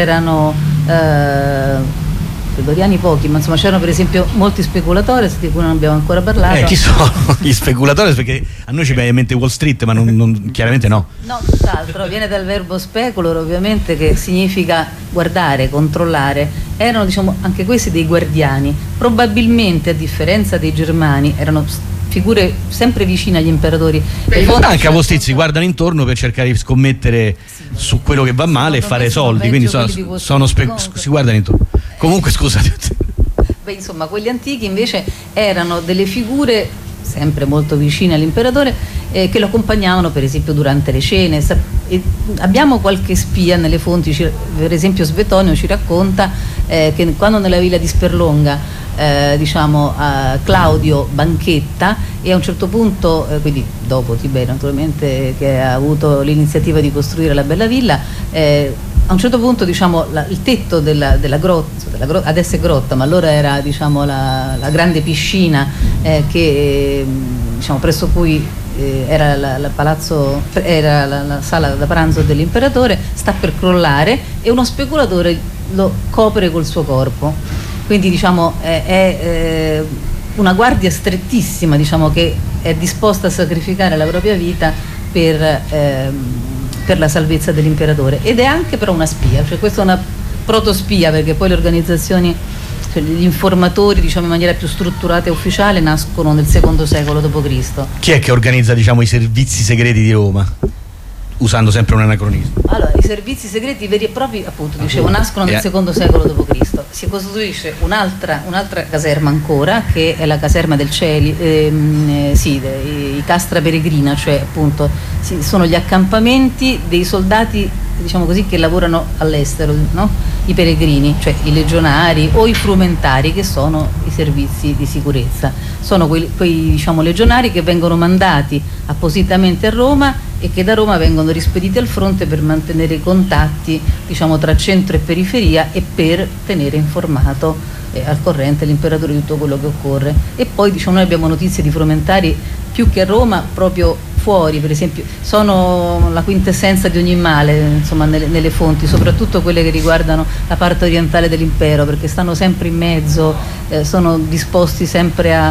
c'erano pretoriani pochi, ma insomma c'erano per esempio molti speculatori di cui non abbiamo ancora parlato. Chi sono gli speculatori? Perché a noi ci viene in mente Wall Street, ma chiaramente no. No, tutt'altro, viene dal verbo speculor, ovviamente, che significa guardare, controllare. Erano, diciamo, anche questi dei guardiani. Probabilmente, a differenza dei germani, erano figure sempre vicine agli imperatori. Anche a Vostizzi guardano intorno per cercare di scommettere su quello che va male e fare soldi, quindi si guardano intorno. Comunque, scusate. Beh, insomma, quelli antichi invece erano delle figure sempre molto vicine all'imperatore, che lo accompagnavano per esempio durante le cene. Abbiamo qualche spia nelle fonti, per esempio Svetonio ci racconta che quando nella villa di Sperlonga Claudio banchetta, e a un certo punto, quindi dopo Tiberio naturalmente, che ha avuto l'iniziativa di costruire la bella villa, a un certo punto, diciamo, il tetto della grotta, adesso è grotta, ma allora era, diciamo, la grande piscina diciamo, presso cui era la sala da pranzo dell'imperatore, sta per crollare e uno speculatore lo copre col suo corpo. Quindi, diciamo, è una guardia strettissima, diciamo, che è disposta a sacrificare la propria vita per la salvezza dell'imperatore, ed è anche però una spia, cioè questa è una protospia, perché poi le organizzazioni, cioè gli informatori, diciamo, in maniera più strutturata e ufficiale, nascono nel II secolo d.C. Chi è che organizza, diciamo, i servizi segreti di Roma? Usando sempre un anacronismo. Allora, i servizi segreti veri e propri, appunto, dicevo, nascono nel II secolo d.C. Si costruisce un'altra caserma ancora, che è la caserma del Celi, i Castra Peregrina, cioè appunto sono gli accampamenti dei soldati, diciamo così, che lavorano all'estero, no? I peregrini, cioè i legionari o i frumentari, che sono i servizi di sicurezza. Sono quei diciamo, legionari che vengono mandati appositamente a Roma e che da Roma vengono rispediti al fronte per mantenere i contatti, diciamo, tra centro e periferia, e per tenere informato al corrente l'imperatore di tutto quello che occorre. E poi, diciamo, noi abbiamo notizie di frumentari più che a Roma, proprio fuori, per esempio, sono la quintessenza di ogni male, insomma, nelle fonti, soprattutto quelle che riguardano la parte orientale dell'impero, perché stanno sempre in mezzo, sono disposti sempre a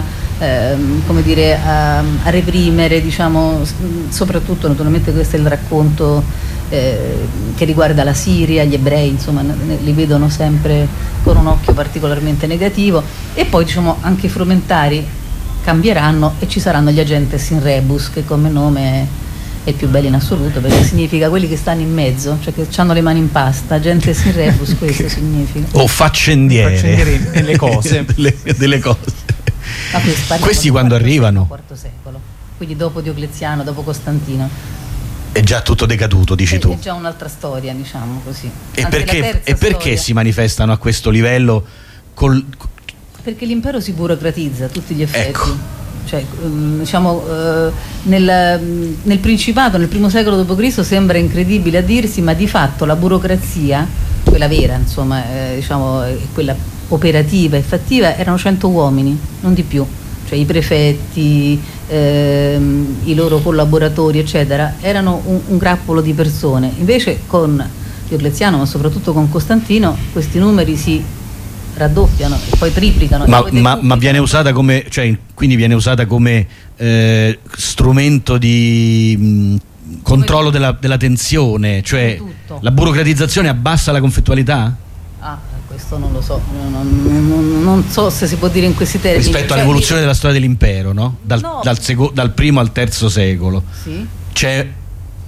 reprimere, diciamo, soprattutto, naturalmente questo è il racconto che riguarda la Siria, gli ebrei, insomma, li vedono sempre con un occhio particolarmente negativo. E poi, diciamo, anche i frumentari cambieranno e ci saranno gli agentes in rebus, che come nome è il più bello in assoluto, perché significa quelli che stanno in mezzo, cioè che hanno le mani in pasta. Agentes in rebus, questo significa. O faccendieri delle cose. delle cose. Questi quando arrivano? IV secolo, quindi dopo Diocleziano, dopo Costantino. È già tutto decaduto, dici tu. È già un'altra storia, diciamo così. E perché si manifestano a questo livello perché l'impero si burocratizza a tutti gli effetti. Ecco. Cioè, diciamo, nel Principato, nel I secolo d.C. sembra incredibile a dirsi, ma di fatto la burocrazia, quella vera, insomma, diciamo, quella operativa e fattiva, erano 100 uomini, non di più. Cioè i prefetti, i loro collaboratori, eccetera, erano un grappolo di persone. Invece con Diocleziano, ma soprattutto con Costantino, questi numeri si raddoppiano e poi triplicano. Ma viene usata come, cioè, quindi viene usata come strumento di controllo della tensione, cioè la burocratizzazione abbassa la conflittualità? Questo non lo so, non so se si può dire in questi termini. Rispetto all'evoluzione della storia dell'impero, no? Dal primo al III secolo. Sì. C'è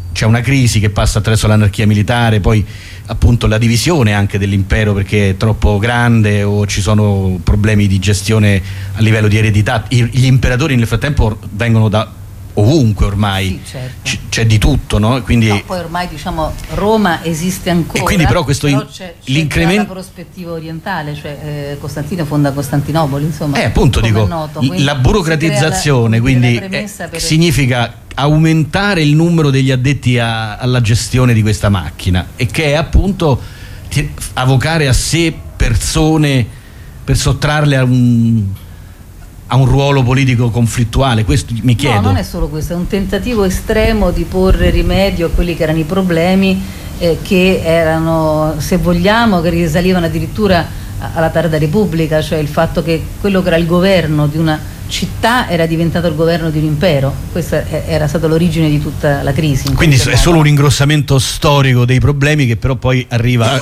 c'è una crisi che passa attraverso l'anarchia militare, poi appunto la divisione anche dell'impero perché è troppo grande o ci sono problemi di gestione a livello di eredità. Gli imperatori nel frattempo vengono da ovunque ormai, sì, certo. c'è di tutto, no? Quindi no, poi ormai diciamo Roma esiste ancora, e quindi però questo c'è l'incremento, la prospettiva orientale, cioè Costantino fonda Costantinopoli, insomma, appunto dico, noto, la burocratizzazione quindi significa aumentare il numero degli addetti alla gestione di questa macchina, e che è appunto avocare a sé persone per sottrarle a un ruolo politico conflittuale. Questo mi chiedo. No, non è solo questo, è un tentativo estremo di porre rimedio a quelli che erano i problemi che erano, se vogliamo, che risalivano addirittura alla tarda Repubblica, cioè il fatto che quello che era il governo di una città era diventato il governo di un impero. Questa era stata l'origine di tutta la crisi. Quindi è solo un ingrossamento storico dei problemi che però poi arriva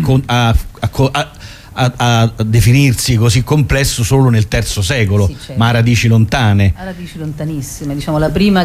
a definirsi così complesso solo nel III secolo, sì, certo. Ma a radici lontane. A radici lontanissime, diciamo il primo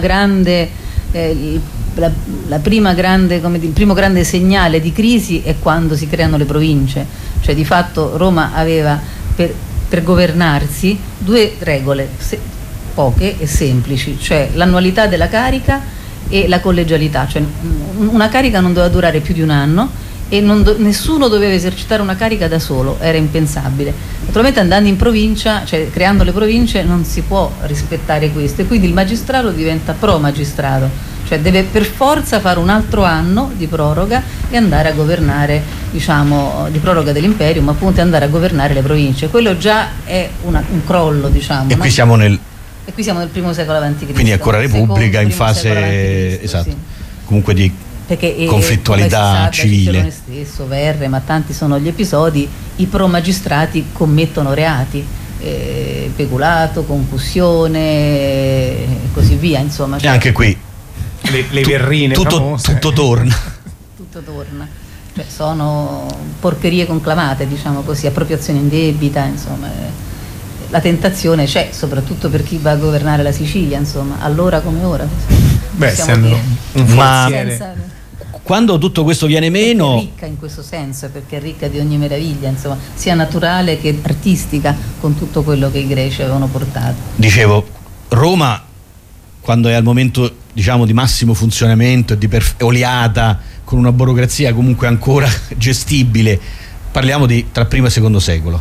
grande segnale di crisi è quando si creano le province, cioè di fatto Roma aveva per governarsi due regole, poche e semplici, cioè l'annualità della carica e la collegialità, cioè una carica non doveva durare più di un anno e nessuno doveva esercitare una carica da solo, era impensabile. Naturalmente andando in provincia, cioè creando le province, non si può rispettare questo, e quindi il magistrato diventa pro magistrato, cioè deve per forza fare un altro anno di proroga e andare a governare, diciamo, di proroga dell'imperium, appunto, e andare a governare le province. Quello già è un crollo, diciamo. E qui siamo nel primo secolo a.C. Quindi ancora Repubblica in fase, esatto, sì. Comunque di perché conflittualità civile. Stesso, Verre, ma tanti sono gli episodi, i pro magistrati commettono reati, peculato, concussione e così via, insomma. E anche qui le verrine famose. Tutto torna. Tutto torna. Cioè sono porcherie conclamate, diciamo così, appropriazione indebita, insomma. La tentazione c'è, soprattutto per chi va a governare la Sicilia, insomma, allora come ora. Essendo un forziere. Quando tutto questo viene meno, è ricca in questo senso, perché è ricca di ogni meraviglia, insomma, sia naturale che artistica, con tutto quello che i greci avevano portato. Dicevo, Roma, quando è al momento, diciamo, di massimo funzionamento e di oliata, con una burocrazia comunque ancora gestibile, parliamo di tra primo e secondo secolo.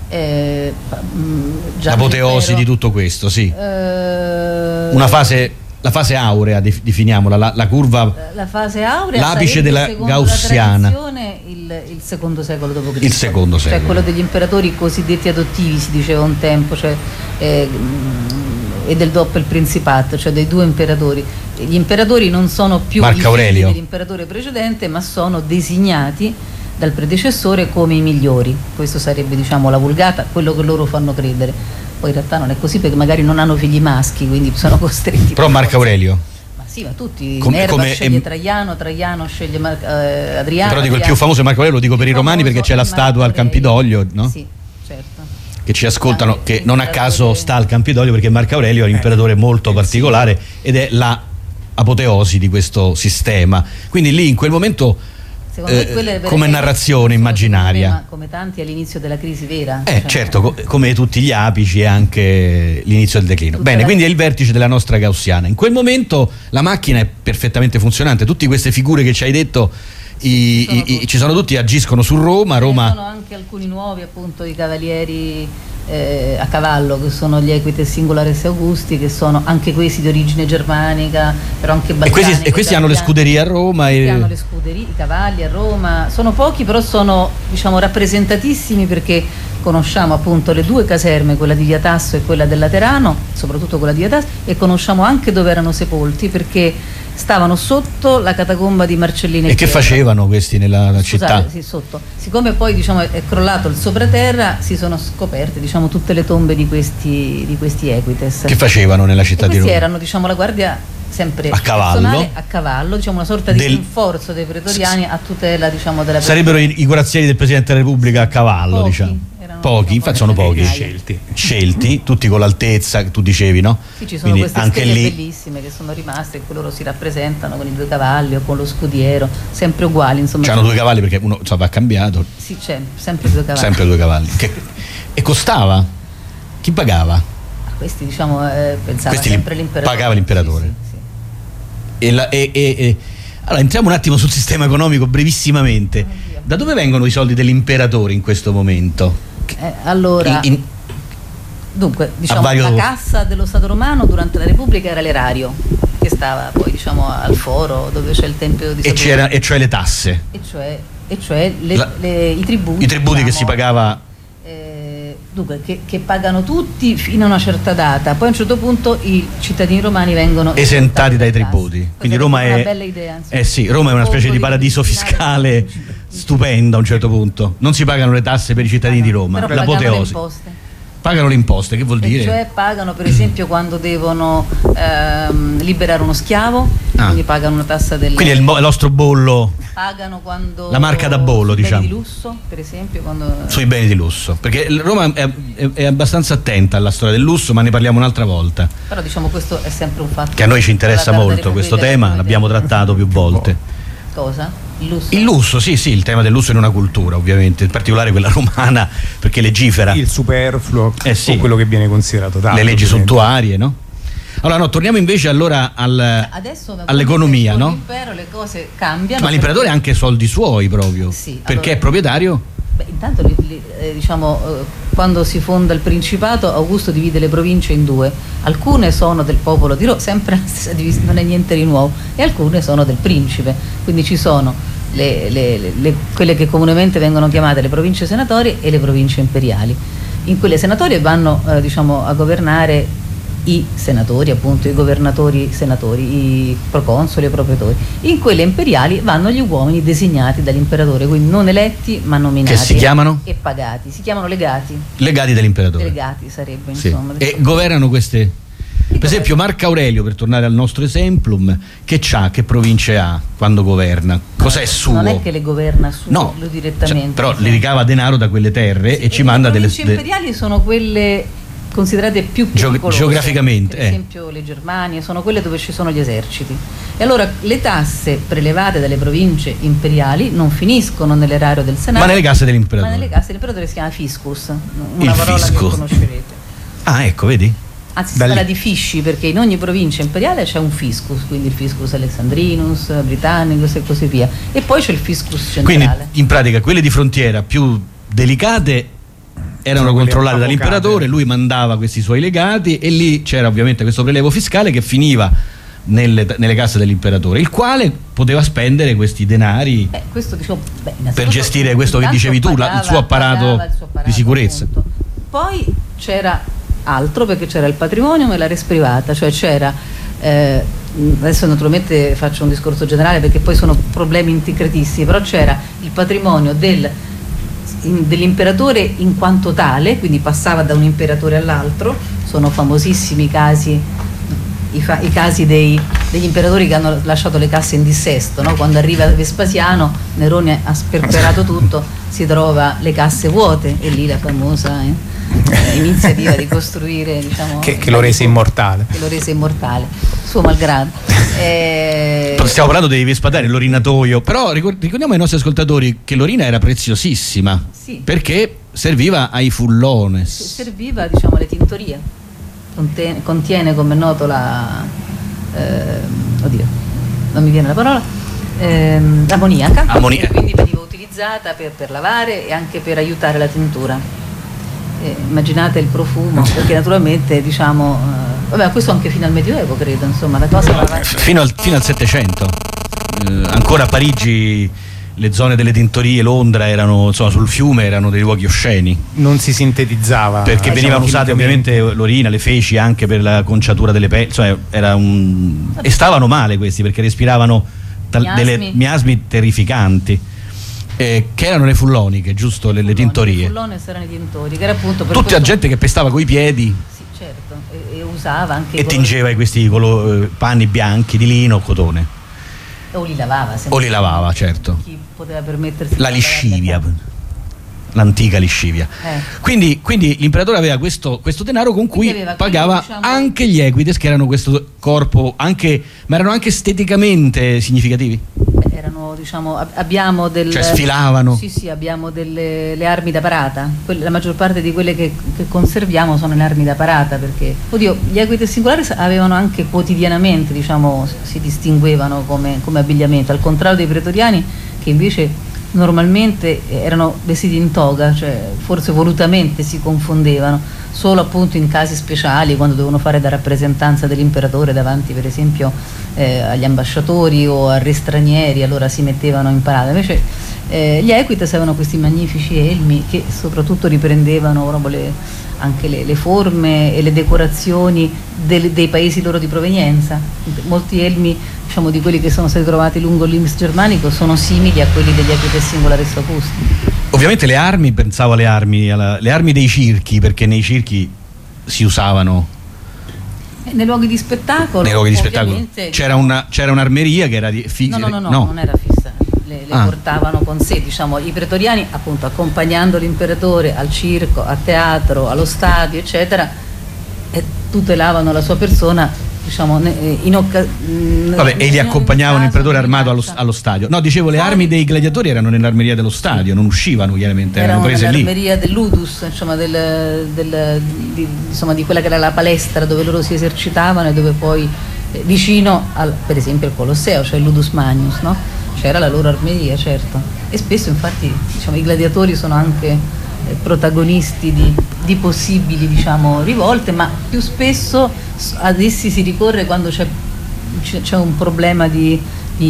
L'apoteosi di tutto questo, sì. Una fase, la fase aurea, definiamola, la curva, la fase aurea, l'apice della gaussiana, il secondo secolo d.C. Il secondo secolo, cioè quello degli imperatori cosiddetti adottivi, si diceva un tempo, cioè e del doppio principato, cioè dei due imperatori. Gli imperatori non sono più Marco Aurelio, dell'imperatore precedente, ma sono designati dal predecessore come i migliori. Questo sarebbe, diciamo, la vulgata, quello che loro fanno credere. Poi in realtà non è così, perché magari non hanno figli maschi, quindi sono costretti. Però Marco Aurelio, ma sì, ma tutti, Nerva sceglie Traiano sceglie Adriano. però dico il più famoso è Marco Aurelio, lo dico per i romani perché c'è la statua al Campidoglio, no? Sì, certo. Che ci ascoltano, che non a caso sta al Campidoglio, perché Marco Aurelio è un imperatore molto particolare ed è la apoteosi di questo sistema. Quindi lì in quel momento, come narrazione immaginaria, come tanti all'inizio della crisi vera, certo, come tutti gli apici, e anche l'inizio del declino. Bene, quindi è il vertice della nostra gaussiana. In quel momento la macchina è perfettamente funzionante, tutte queste figure che ci hai detto ci sono tutti, agiscono su Roma. Ci sono anche alcuni nuovi, appunto, i cavalieri a cavallo, che sono gli Equites Singulares Augusti, che sono anche questi di origine germanica, però anche balcanica. E questi hanno le scuderie a Roma. Hanno le scuderie, i cavalli a Roma. Sono pochi, però sono, diciamo, rappresentatissimi, perché conosciamo appunto le due caserme, quella di Via Tasso e quella del Laterano, soprattutto quella di Via Tasso, e conosciamo anche dove erano sepolti, perché stavano sotto la catacomba di Marcellina. E che facevano questi nella città? Sì, sotto. Siccome poi, diciamo, è crollato il sopraterra, si sono scoperte, diciamo, tutte le tombe di questi Equites. Che facevano nella città di Roma? Questi erano, diciamo, la guardia sempre a cavallo, diciamo, una sorta di rinforzo dei pretoriani a tutela, diciamo, della sarebbero i corazzieri del Presidente della Repubblica a cavallo, pochi, diciamo. Erano Pochi, infatti sono pochi. Scelti, tutti con l'altezza che tu dicevi, no? Sì, ci sono quindi queste anche stelle lì bellissime che sono rimaste, e loro si rappresentano con i 2 cavalli o con lo scudiero, sempre uguali, insomma. c'hanno 2 cavalli perché uno va cambiato. Sì, c'è sempre 2 cavalli. Sempre 2 cavalli. E costava? Chi pagava? Questi, diciamo, pensava Questi sempre l'imperatore. Pagava l'imperatore. Sì. Allora entriamo un attimo sul sistema economico brevissimamente. Da dove vengono i soldi dell'imperatore in questo momento? Allora, dunque, diciamo, la cassa dello Stato romano durante la Repubblica era l'erario, che stava poi, diciamo, al foro dove c'è il tempio di Saturno. E cioè le tasse. E cioè i tributi. I tributi, diciamo, che si pagava. Dunque, che pagano tutti fino a una certa data, poi a un certo punto i cittadini romani vengono esentati dai tributi. Quindi Roma è una bella idea, Roma è una specie di paradiso fiscale stupendo a un certo punto. Non si pagano le tasse per i cittadini di Roma, però l'apoteosi. Pagano le imposte, che vuol dire? Cioè pagano, per esempio, quando devono liberare uno schiavo, quindi pagano una tassa del... Quindi è il nostro bollo. Pagano quando... La marca da bollo, diciamo. Sui beni di lusso, per esempio, quando... Sui beni di lusso, perché Roma è abbastanza attenta alla storia del lusso, ma ne parliamo un'altra volta. Però, diciamo, questo è sempre un fatto... Che a noi ci interessa molto, questo tema, l'abbiamo trattato più volte. Cosa? Il lusso, sì, il tema del lusso in una cultura, ovviamente, in particolare quella romana, perché legifera. Il superfluo, sì, o quello che viene considerato tale. Le leggi suntuarie, no? Allora, no, torniamo invece allora all'economia, no? L'impero le cose cambiano. Ma l'imperatore ha anche soldi suoi proprio, sì, perché allora, è proprietario? Intanto, diciamo, quando si fonda il Principato, Augusto divide le province in 2. Alcune sono del popolo di Roma, sempre la stessa divisione, non è niente di nuovo, e alcune sono del principe. Quindi ci sono quelle che comunemente vengono chiamate le province senatorie e le province imperiali. In quelle senatorie vanno diciamo, a governare i senatori, appunto i governatori senatori, i proconsoli e i propretori. In quelle imperiali vanno gli uomini designati dall'imperatore, quindi non eletti ma nominati. Che si chiamano? E pagati. Si chiamano legati. Legati dell'imperatore. Legati sarebbe, sì. Insomma. E governano queste... Per esempio Marco Aurelio, per tornare al nostro exemplum, che province ha quando governa? Cos'è suo? Non è che le governa su, no, direttamente. Però li ricava denaro da quelle terre, sì, e ci manda delle... Le province imperiali sono quelle considerate più pericolose, geograficamente. Per esempio le Germanie, sono quelle dove ci sono gli eserciti. E allora le tasse prelevate dalle province imperiali non finiscono nell'erario del Senato, ma nelle casse dell'imperatore. Ma nelle casse dell'imperatore si chiama fiscus, una il parola fiscus. che conoscerete. Ah, ecco, vedi? Anzi, si parla di fisci, perché in ogni provincia imperiale c'è un fiscus, quindi il fiscus alexandrinus, britannicus e così via, e poi c'è il fiscus centrale. Quindi in pratica quelle di frontiera più delicate erano controllate dall'imperatore, lui mandava questi suoi legati e lì c'era ovviamente questo prelevo fiscale che finiva nelle casse dell'imperatore, il quale poteva spendere questi denari questo, diciamo, per gestire questo che dicevi tu, il suo apparato di sicurezza. Appunto. Poi c'era altro, perché c'era il patrimonio e la res privata, cioè c'era adesso naturalmente faccio un discorso generale perché poi sono problemi intricatissimi, però c'era il patrimonio dell'imperatore in quanto tale, quindi passava da un imperatore all'altro. Sono famosissimi i casi degli imperatori che hanno lasciato le casse in dissesto, no? Quando arriva Vespasiano, Nerone ha sperperato tutto, si trova le casse vuote, e lì la famosa iniziativa di costruire, diciamo, che lo rese immortale. Che lo rese immortale, suo malgrado. Stiamo parlando dei Vespasiani, l'orinatoio, però ricordiamo ai nostri ascoltatori che l'orina era preziosissima, sì, perché serviva ai fullones. Serviva, diciamo, alle tintorie. Contiene, come è noto, oddio, non mi viene la parola, l'ammoniaca, e quindi veniva utilizzata per lavare e anche per aiutare la tintura. Immaginate il profumo, perché naturalmente, diciamo, questo anche fino al Medioevo, credo, insomma, la cosa va avanti. Fino al Settecento, ancora a Parigi le zone delle tintorie, Londra, erano, insomma, sul fiume erano dei luoghi osceni. Non si sintetizzava, perché venivano usate ovviamente l'orina, le feci anche per la conciatura delle pelli, cioè e stavano male questi perché respiravano delle miasmi terrificanti. Che erano le fulloniche, giusto? Le tintorie. Le fullones erano i tintori, che era appunto per tutta la gente che pestava coi piedi. Sì, certo, e usava anche e tingeva questi panni bianchi di lino o cotone. O li lavava, certo. Chi poteva permettersi la liscivia. l'antica Liscivia. Quindi l'imperatore aveva questo denaro con cui pagava anche gli Equites, che erano questo corpo ma erano anche esteticamente significativi. Erano, abbiamo cioè sfilavano. Sì, abbiamo le armi da parata. La maggior parte di quelle che conserviamo sono le armi da parata, perché gli Equites singulares avevano anche quotidianamente, si distinguevano come abbigliamento, al contrario dei pretoriani, che invece normalmente erano vestiti in toga, cioè forse volutamente si confondevano, solo appunto in casi speciali, quando dovevano fare da rappresentanza dell'imperatore davanti per esempio agli ambasciatori o a re stranieri, allora si mettevano in parata. Invece gli Equites avevano questi magnifici elmi che soprattutto riprendevano anche le forme e le decorazioni dei paesi loro di provenienza. Molti elmi, di quelli che sono stati trovati lungo l'Ims germanico, sono simili a quelli degli Equites singulares augusti. Ovviamente le armi, pensavo alle armi dei circhi, perché nei circhi si usavano. Nei luoghi di spettacolo. C'era un'armeria che era no, non era fissa. Le portavano con sé, i pretoriani, appunto, accompagnando l'imperatore al circo, a teatro, allo stadio, eccetera, e tutelavano la sua persona, e li accompagnavano l'imperatore armato allo stadio. No, dicevo, le armi dei gladiatori erano nell'armeria dello stadio, non uscivano chiaramente, erano prese lì. Nell'armeria dell'Udus, di quella che era la palestra dove loro si esercitavano e dove poi vicino per esempio al Colosseo, cioè l'Udus Magnus, no? C'era la loro armeria, certo, e spesso infatti i gladiatori sono anche protagonisti di possibili rivolte, ma più spesso ad essi si ricorre quando c'è un problema di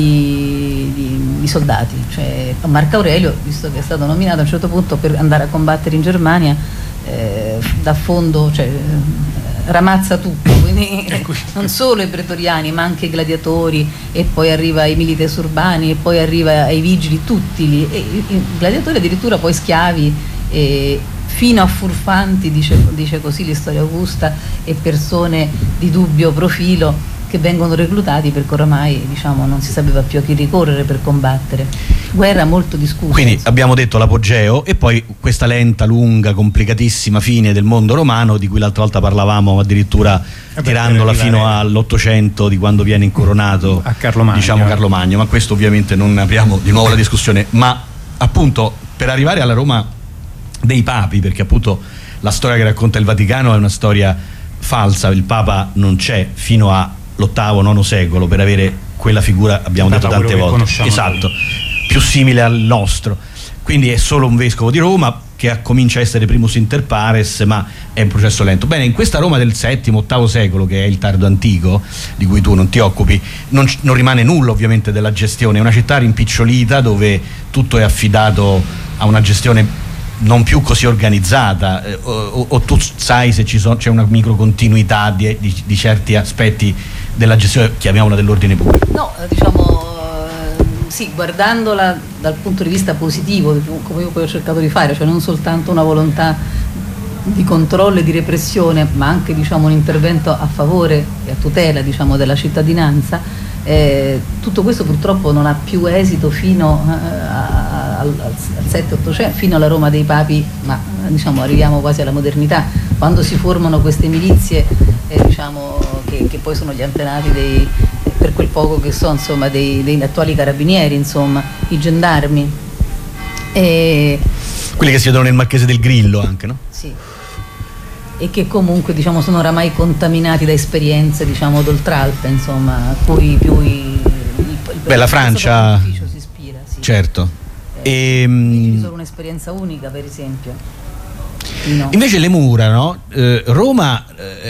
soldati. Cioè Marco Aurelio, visto che è stato nominato a un certo punto per andare a combattere in Germania, da fondo, ramazza tutto, quindi non solo i pretoriani ma anche i gladiatori, e poi arriva ai milites urbani, e poi arriva ai vigili, tutti lì, e i gladiatori addirittura poi schiavi, fino a furfanti, dice così l'istoria augusta, e persone di dubbio profilo che vengono reclutati perché oramai non si sapeva più a chi ricorrere per combattere. Guerra molto discussa. Quindi abbiamo detto l'apogeo e poi questa lenta, lunga, complicatissima fine del mondo romano, di cui l'altra volta parlavamo, addirittura tirandola fino all'800, di quando viene incoronato a Carlo Magno. Carlo Magno, ma questo ovviamente non apriamo di nuovo la discussione. Ma appunto, per arrivare alla Roma dei papi, perché appunto la storia che racconta il Vaticano è una storia falsa, il Papa non c'è fino all'8-9 secolo per avere quella figura, abbiamo detto tante volte, esatto, più simile al nostro, quindi è solo un vescovo di Roma che comincia a essere primus inter pares, ma è un processo lento. Bene, in questa Roma del VII-VIII secolo, che è il tardo antico, di cui tu non ti occupi, non rimane nulla ovviamente della gestione, è una città rimpicciolita dove tutto è affidato a una gestione non più così organizzata, o tu sai se c'è una microcontinuità di certi aspetti della gestione, chiamiamola, dell'ordine pubblico? No, sì, guardandola dal punto di vista positivo, come io poi ho cercato di fare, cioè non soltanto una volontà di controllo e di repressione, ma anche un intervento a favore e a tutela della cittadinanza, tutto questo purtroppo non ha più esito fino al 7-800, fino alla Roma dei Papi, ma arriviamo quasi alla modernità, quando si formano queste milizie che poi sono gli antenati per quel poco che so, dei attuali carabinieri, i gendarmi, quelli che si vedono nel Marchese del Grillo anche, no? Sì, e che comunque sono oramai contaminati da esperienze d'oltralpe, a cui più la Francia si ispira, sì. Certo. Solo un'esperienza unica, per esempio. No. Invece le mura, no? Roma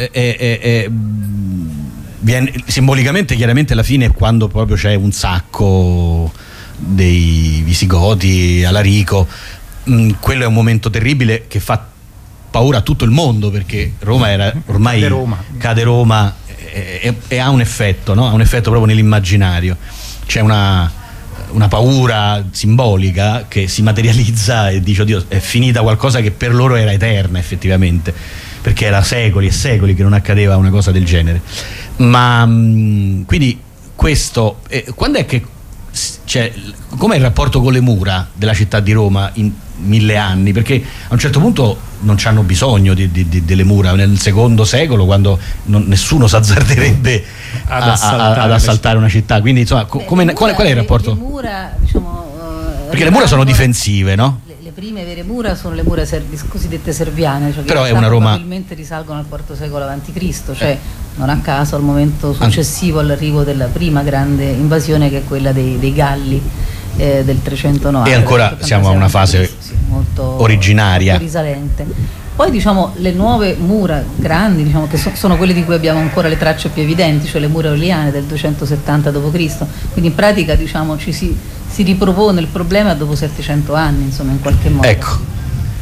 viene simbolicamente, chiaramente alla fine, quando proprio c'è un sacco dei Visigoti, Alarico, quello è un momento terribile che fa paura a tutto il mondo, perché Roma era ormai cade Roma e ha un effetto, no? Ha un effetto proprio nell'immaginario, c'è una paura simbolica che si materializza e dice: oddio, è finita qualcosa che per loro era eterna effettivamente, perché era secoli e secoli che non accadeva una cosa del genere. Ma quindi questo, quando è che cioè, com'è il rapporto con le mura della città di Roma in 1000 anni? Perché a un certo punto non c'hanno bisogno delle mura nel secondo secolo, quando nessuno si azzarderebbe ad assaltare una città, quindi insomma qual è il rapporto? Le mura, diciamo, perché le mura sono difensive, no? Le prime vere mura sono le mura cosiddette serviane, cioè però che è una Roma probabilmente risalgono al IV secolo a.C., cioè non a caso al momento successivo all'arrivo della prima grande invasione, che è quella dei Galli del 390. E ancora siamo a una fase molto originaria, molto risalente. Poi diciamo le nuove mura grandi, diciamo, che sono quelle di cui abbiamo ancora le tracce più evidenti, cioè le mura aureliane del 270 d.C. Quindi in pratica, diciamo, ci si ripropone il problema dopo 700 anni, insomma, in qualche modo. Ecco.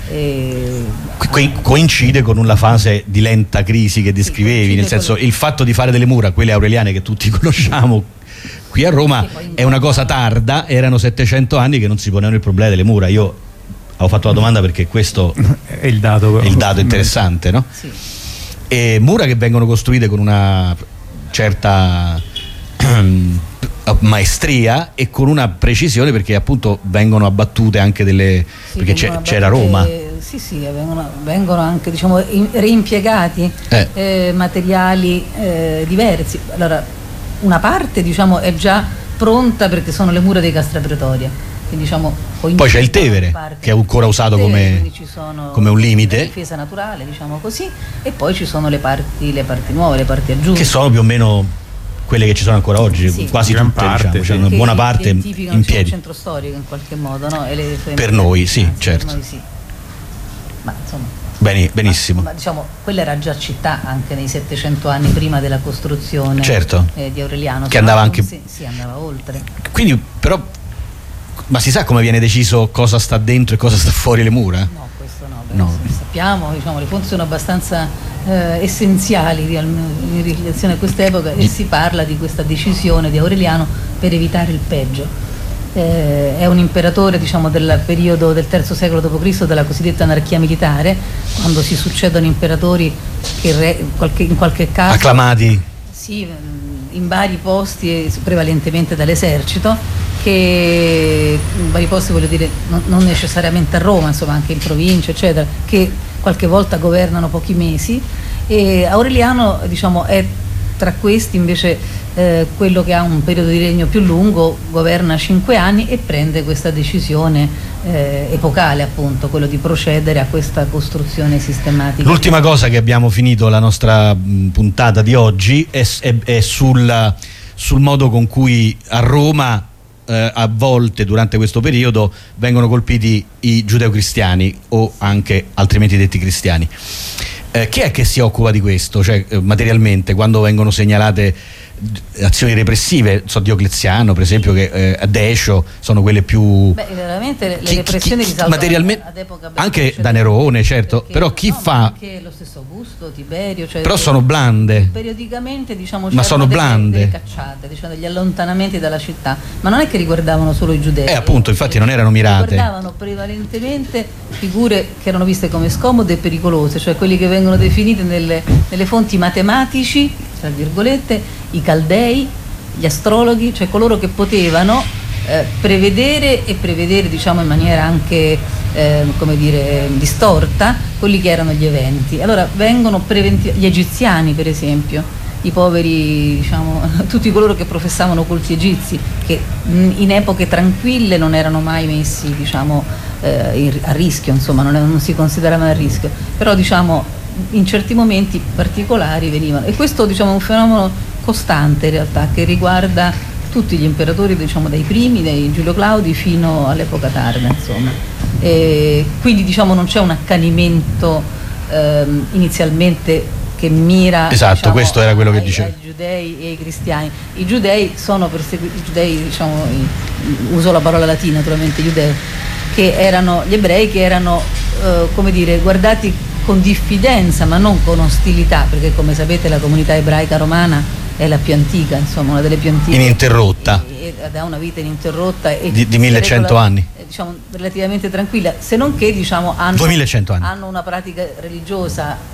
Coincide con una fase di lenta crisi che descrivevi, nel senso, il fatto di fare delle mura, quelle aureliane che tutti conosciamo qui a Roma, è una cosa tarda. Erano 700 anni che non si ponevano il problema delle mura. Io avevo fatto la domanda perché questo è il dato interessante, no? Sì. E mura che vengono costruite con una certa maestria e con una precisione, perché appunto vengono abbattute anche delle, perché c'era Roma. Sì, vengono anche, diciamo, reimpiegati materiali diversi. Allora, una parte, diciamo, è già pronta perché sono le mura dei Castra Pretoria. Quindi, diciamo, poi c'è il Tevere, che è ancora usato come un limite, la difesa naturale, diciamo così, e poi ci sono le parti nuove, le parti aggiunte, che sono più o meno quelle che ci sono ancora oggi, sì, quasi tutte, parte, diciamo, c'è una buona parte in piedi. Il centro storico in qualche modo, no? Per noi sì, certo. Per noi sì. Ma insomma, benissimo. Ma diciamo, quella era già città anche nei 700 anni prima della costruzione, certo, di Aureliano, che andava anche andava oltre. Quindi, però, ma si sa come viene deciso cosa sta dentro e cosa sta fuori le mura? No, questo no. Sappiamo, diciamo, le fonti sono abbastanza essenziali in relazione a quest'epoca, e si parla di questa decisione di Aureliano per evitare il peggio. È un imperatore, diciamo, del periodo del III secolo d.C., della cosiddetta anarchia militare, quando si succedono imperatori che in qualche caso acclamati, sì, in vari posti, prevalentemente dall'esercito, che in vari posti, voglio dire, non necessariamente a Roma, insomma anche in provincia, eccetera, che qualche volta governano pochi mesi. E Aureliano, diciamo, è tra questi invece quello che ha un periodo di regno più lungo, governa 5 anni e prende questa decisione epocale, appunto, quello di procedere a questa costruzione sistematica. L'ultima cosa che abbiamo finito la nostra puntata di oggi è sul modo con cui a Roma a volte durante questo periodo vengono colpiti i giudeo-cristiani, o anche altrimenti detti cristiani. Chi è che si occupa di questo? Cioè, materialmente, quando vengono segnalate azioni repressive, Diocleziano per esempio, che a Decio sono quelle più. Beh, veramente le repressioni risalgono materialmente ad epoca anche da Nerone, certo, perché, però chi fa? Anche lo stesso Augusto, Tiberio, cioè però sono blande. Periodicamente, diciamo, ma sono blande, delle cacciate, diciamo, degli allontanamenti dalla città, ma non è che riguardavano solo i giudei. Appunto, infatti non erano mirate. Riguardavano prevalentemente figure che erano viste come scomode e pericolose, cioè quelli che vengono definiti nelle fonti matematici, tra virgolette, i caldei, gli astrologhi, cioè coloro che potevano prevedere, diciamo, in maniera anche come dire, distorta, quelli che erano gli eventi. Allora vengono gli egiziani, per esempio, i poveri, diciamo, tutti coloro che professavano culti egizi, che in epoche tranquille non erano mai messi, diciamo, a rischio, insomma, non si consideravano a rischio, però, diciamo, in certi momenti particolari venivano, e questo, diciamo, è un fenomeno costante in realtà, che riguarda tutti gli imperatori, diciamo, dai primi, dai Giulio Claudi fino all'epoca tarda, insomma. E quindi, diciamo, non c'è un accanimento inizialmente che mira, esatto, diciamo, questo era quello che dicevo, ai giudei e ai cristiani. I giudei sono perseguiti, diciamo, uso la parola latina naturalmente, giudeo, che erano gli ebrei, che erano come dire, guardati con diffidenza ma non con ostilità, perché come sapete la comunità ebraica romana è la più antica, insomma, una delle più antiche, ininterrotta, ed ha una vita ininterrotta e di 1100 anni, diciamo, relativamente tranquilla, se non che, diciamo, 2100 anni. hanno una pratica religiosa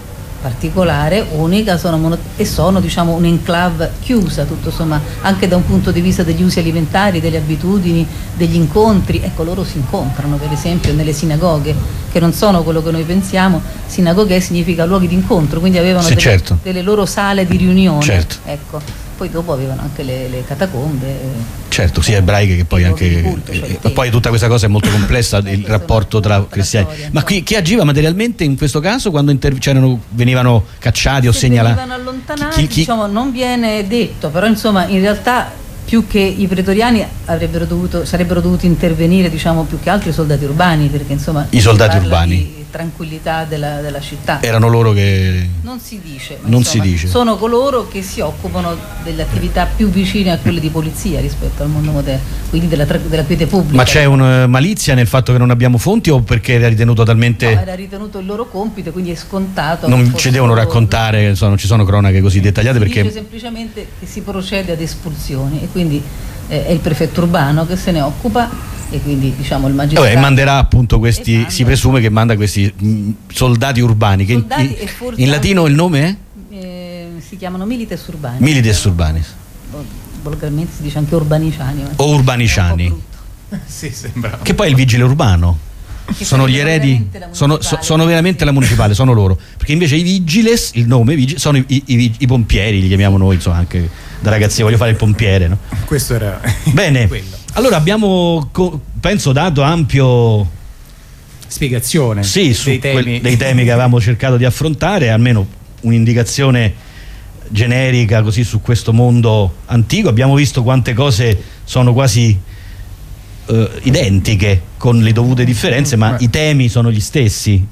particolare, unica, sono diciamo un'enclave chiusa, tutto insomma, anche da un punto di vista degli usi alimentari, delle abitudini, degli incontri. Ecco, loro si incontrano per esempio nelle sinagoghe, che non sono quello che noi pensiamo. Sinagoghe significa luoghi di incontro, quindi avevano delle loro sale di riunione. Certo. Ecco. Poi dopo avevano anche le catacombe. Certo, sia ebraiche che poi anche culto, poi tutta questa cosa è molto complessa, il rapporto tra cristiani. Ma chi agiva materialmente in questo caso quando venivano cacciati o segnalati? Venivano allontanati, diciamo, non viene detto, però insomma in realtà più che i pretoriani sarebbero dovuti intervenire, diciamo, più che altro i soldati urbani, perché insomma i soldati urbani, tranquillità della città. Erano loro che non si dice, sono coloro che si occupano delle attività più vicine a quelle di polizia rispetto al mondo moderno, quindi della quiete pubblica. Ma c'è una malizia nel fatto che non abbiamo fonti, o perché era ritenuto talmente... No, era ritenuto il loro compito, quindi è scontato. Non ci devono raccontare, insomma, non ci sono cronache così dettagliate, perché dice semplicemente che si procede ad espulsioni, e quindi è il prefetto urbano che se ne occupa, e quindi diciamo il magistrato manderà appunto questi, si presume che manda questi soldati urbani, che in latino il nome è? Si chiamano milites urbanis. Milites urbanis. Volgarmente si dice anche urbaniciani. O urbaniciani. Sì, sembra. Che poi è il vigile urbano. Sono gli eredi, sono veramente la municipale, sono loro. Perché invece i vigiles, il nome sono i pompieri, li chiamiamo noi, insomma, anche da ragazzi voglio fare il pompiere, no? Questo era bene. Allora abbiamo, penso, dato ampio spiegazione dei temi che avevamo cercato di affrontare, almeno un'indicazione generica così su questo mondo antico. Abbiamo visto quante cose sono quasi identiche, con le dovute differenze, ma i temi sono gli stessi.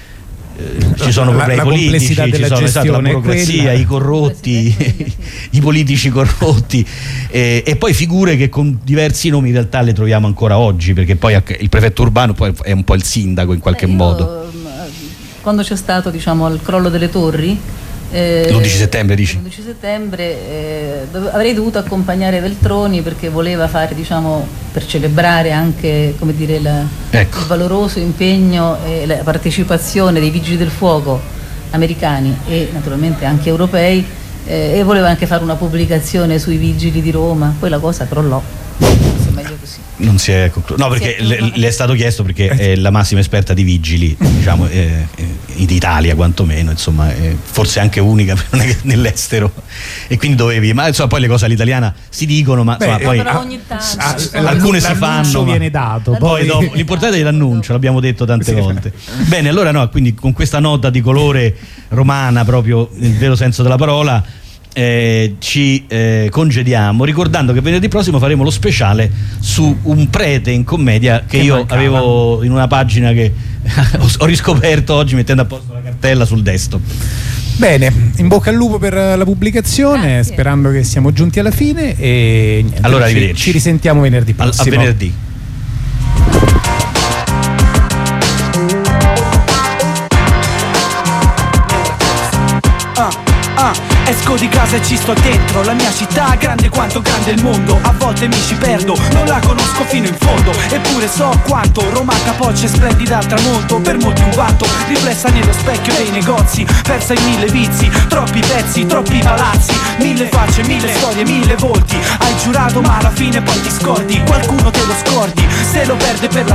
Ci sono problemi politici, ci sono la burocrazia, i corrotti, i politici corrotti, e poi figure che con diversi nomi in realtà le troviamo ancora oggi, perché poi il prefetto urbano poi è un po' il sindaco in qualche modo. Quando c'è stato, diciamo, il crollo delle torri, l'11 settembre dici? L'11 settembre avrei dovuto accompagnare Veltroni, perché voleva fare, diciamo, per celebrare anche, come dire, il valoroso impegno e la partecipazione dei vigili del fuoco americani e naturalmente anche europei, e voleva anche fare una pubblicazione sui vigili di Roma. Poi la cosa crollò. Forse è meglio così. Non si è concluso. No, perché le è stato chiesto, perché è la massima esperta di vigili, diciamo, d'Italia quantomeno, insomma, forse anche unica nell'estero, e quindi dovevi, ma insomma poi le cose all'italiana si dicono, ma insomma, poi ogni tanto alcune si fanno, viene dato, poi dopo, l'importante è l'annuncio, l'abbiamo detto tante volte. Bene, allora no, quindi con questa nota di colore romana proprio nel vero senso della parola, ci congediamo, ricordando che venerdì prossimo faremo lo speciale su un prete in commedia che io avevo in una pagina che ho riscoperto oggi mettendo a posto la cartella sul desktop. Bene, in bocca al lupo per la pubblicazione. Grazie. Sperando che siamo giunti alla fine, e niente, allora arrivederci, ci risentiamo venerdì prossimo. A venerdì. Esco di casa e ci sto dentro. La mia città è grande quanto grande il mondo. A volte mi ci perdo, non la conosco fino in fondo. Eppure so quanto Roma capoccia e splendida al tramonto. Per molti un vanto, riflessa nello specchio dei negozi, persa in mille vizi, troppi pezzi, troppi palazzi, mille facce, mille storie, mille volti. Hai giurato ma alla fine poi ti scordi, qualcuno te lo scordi, se lo perde per la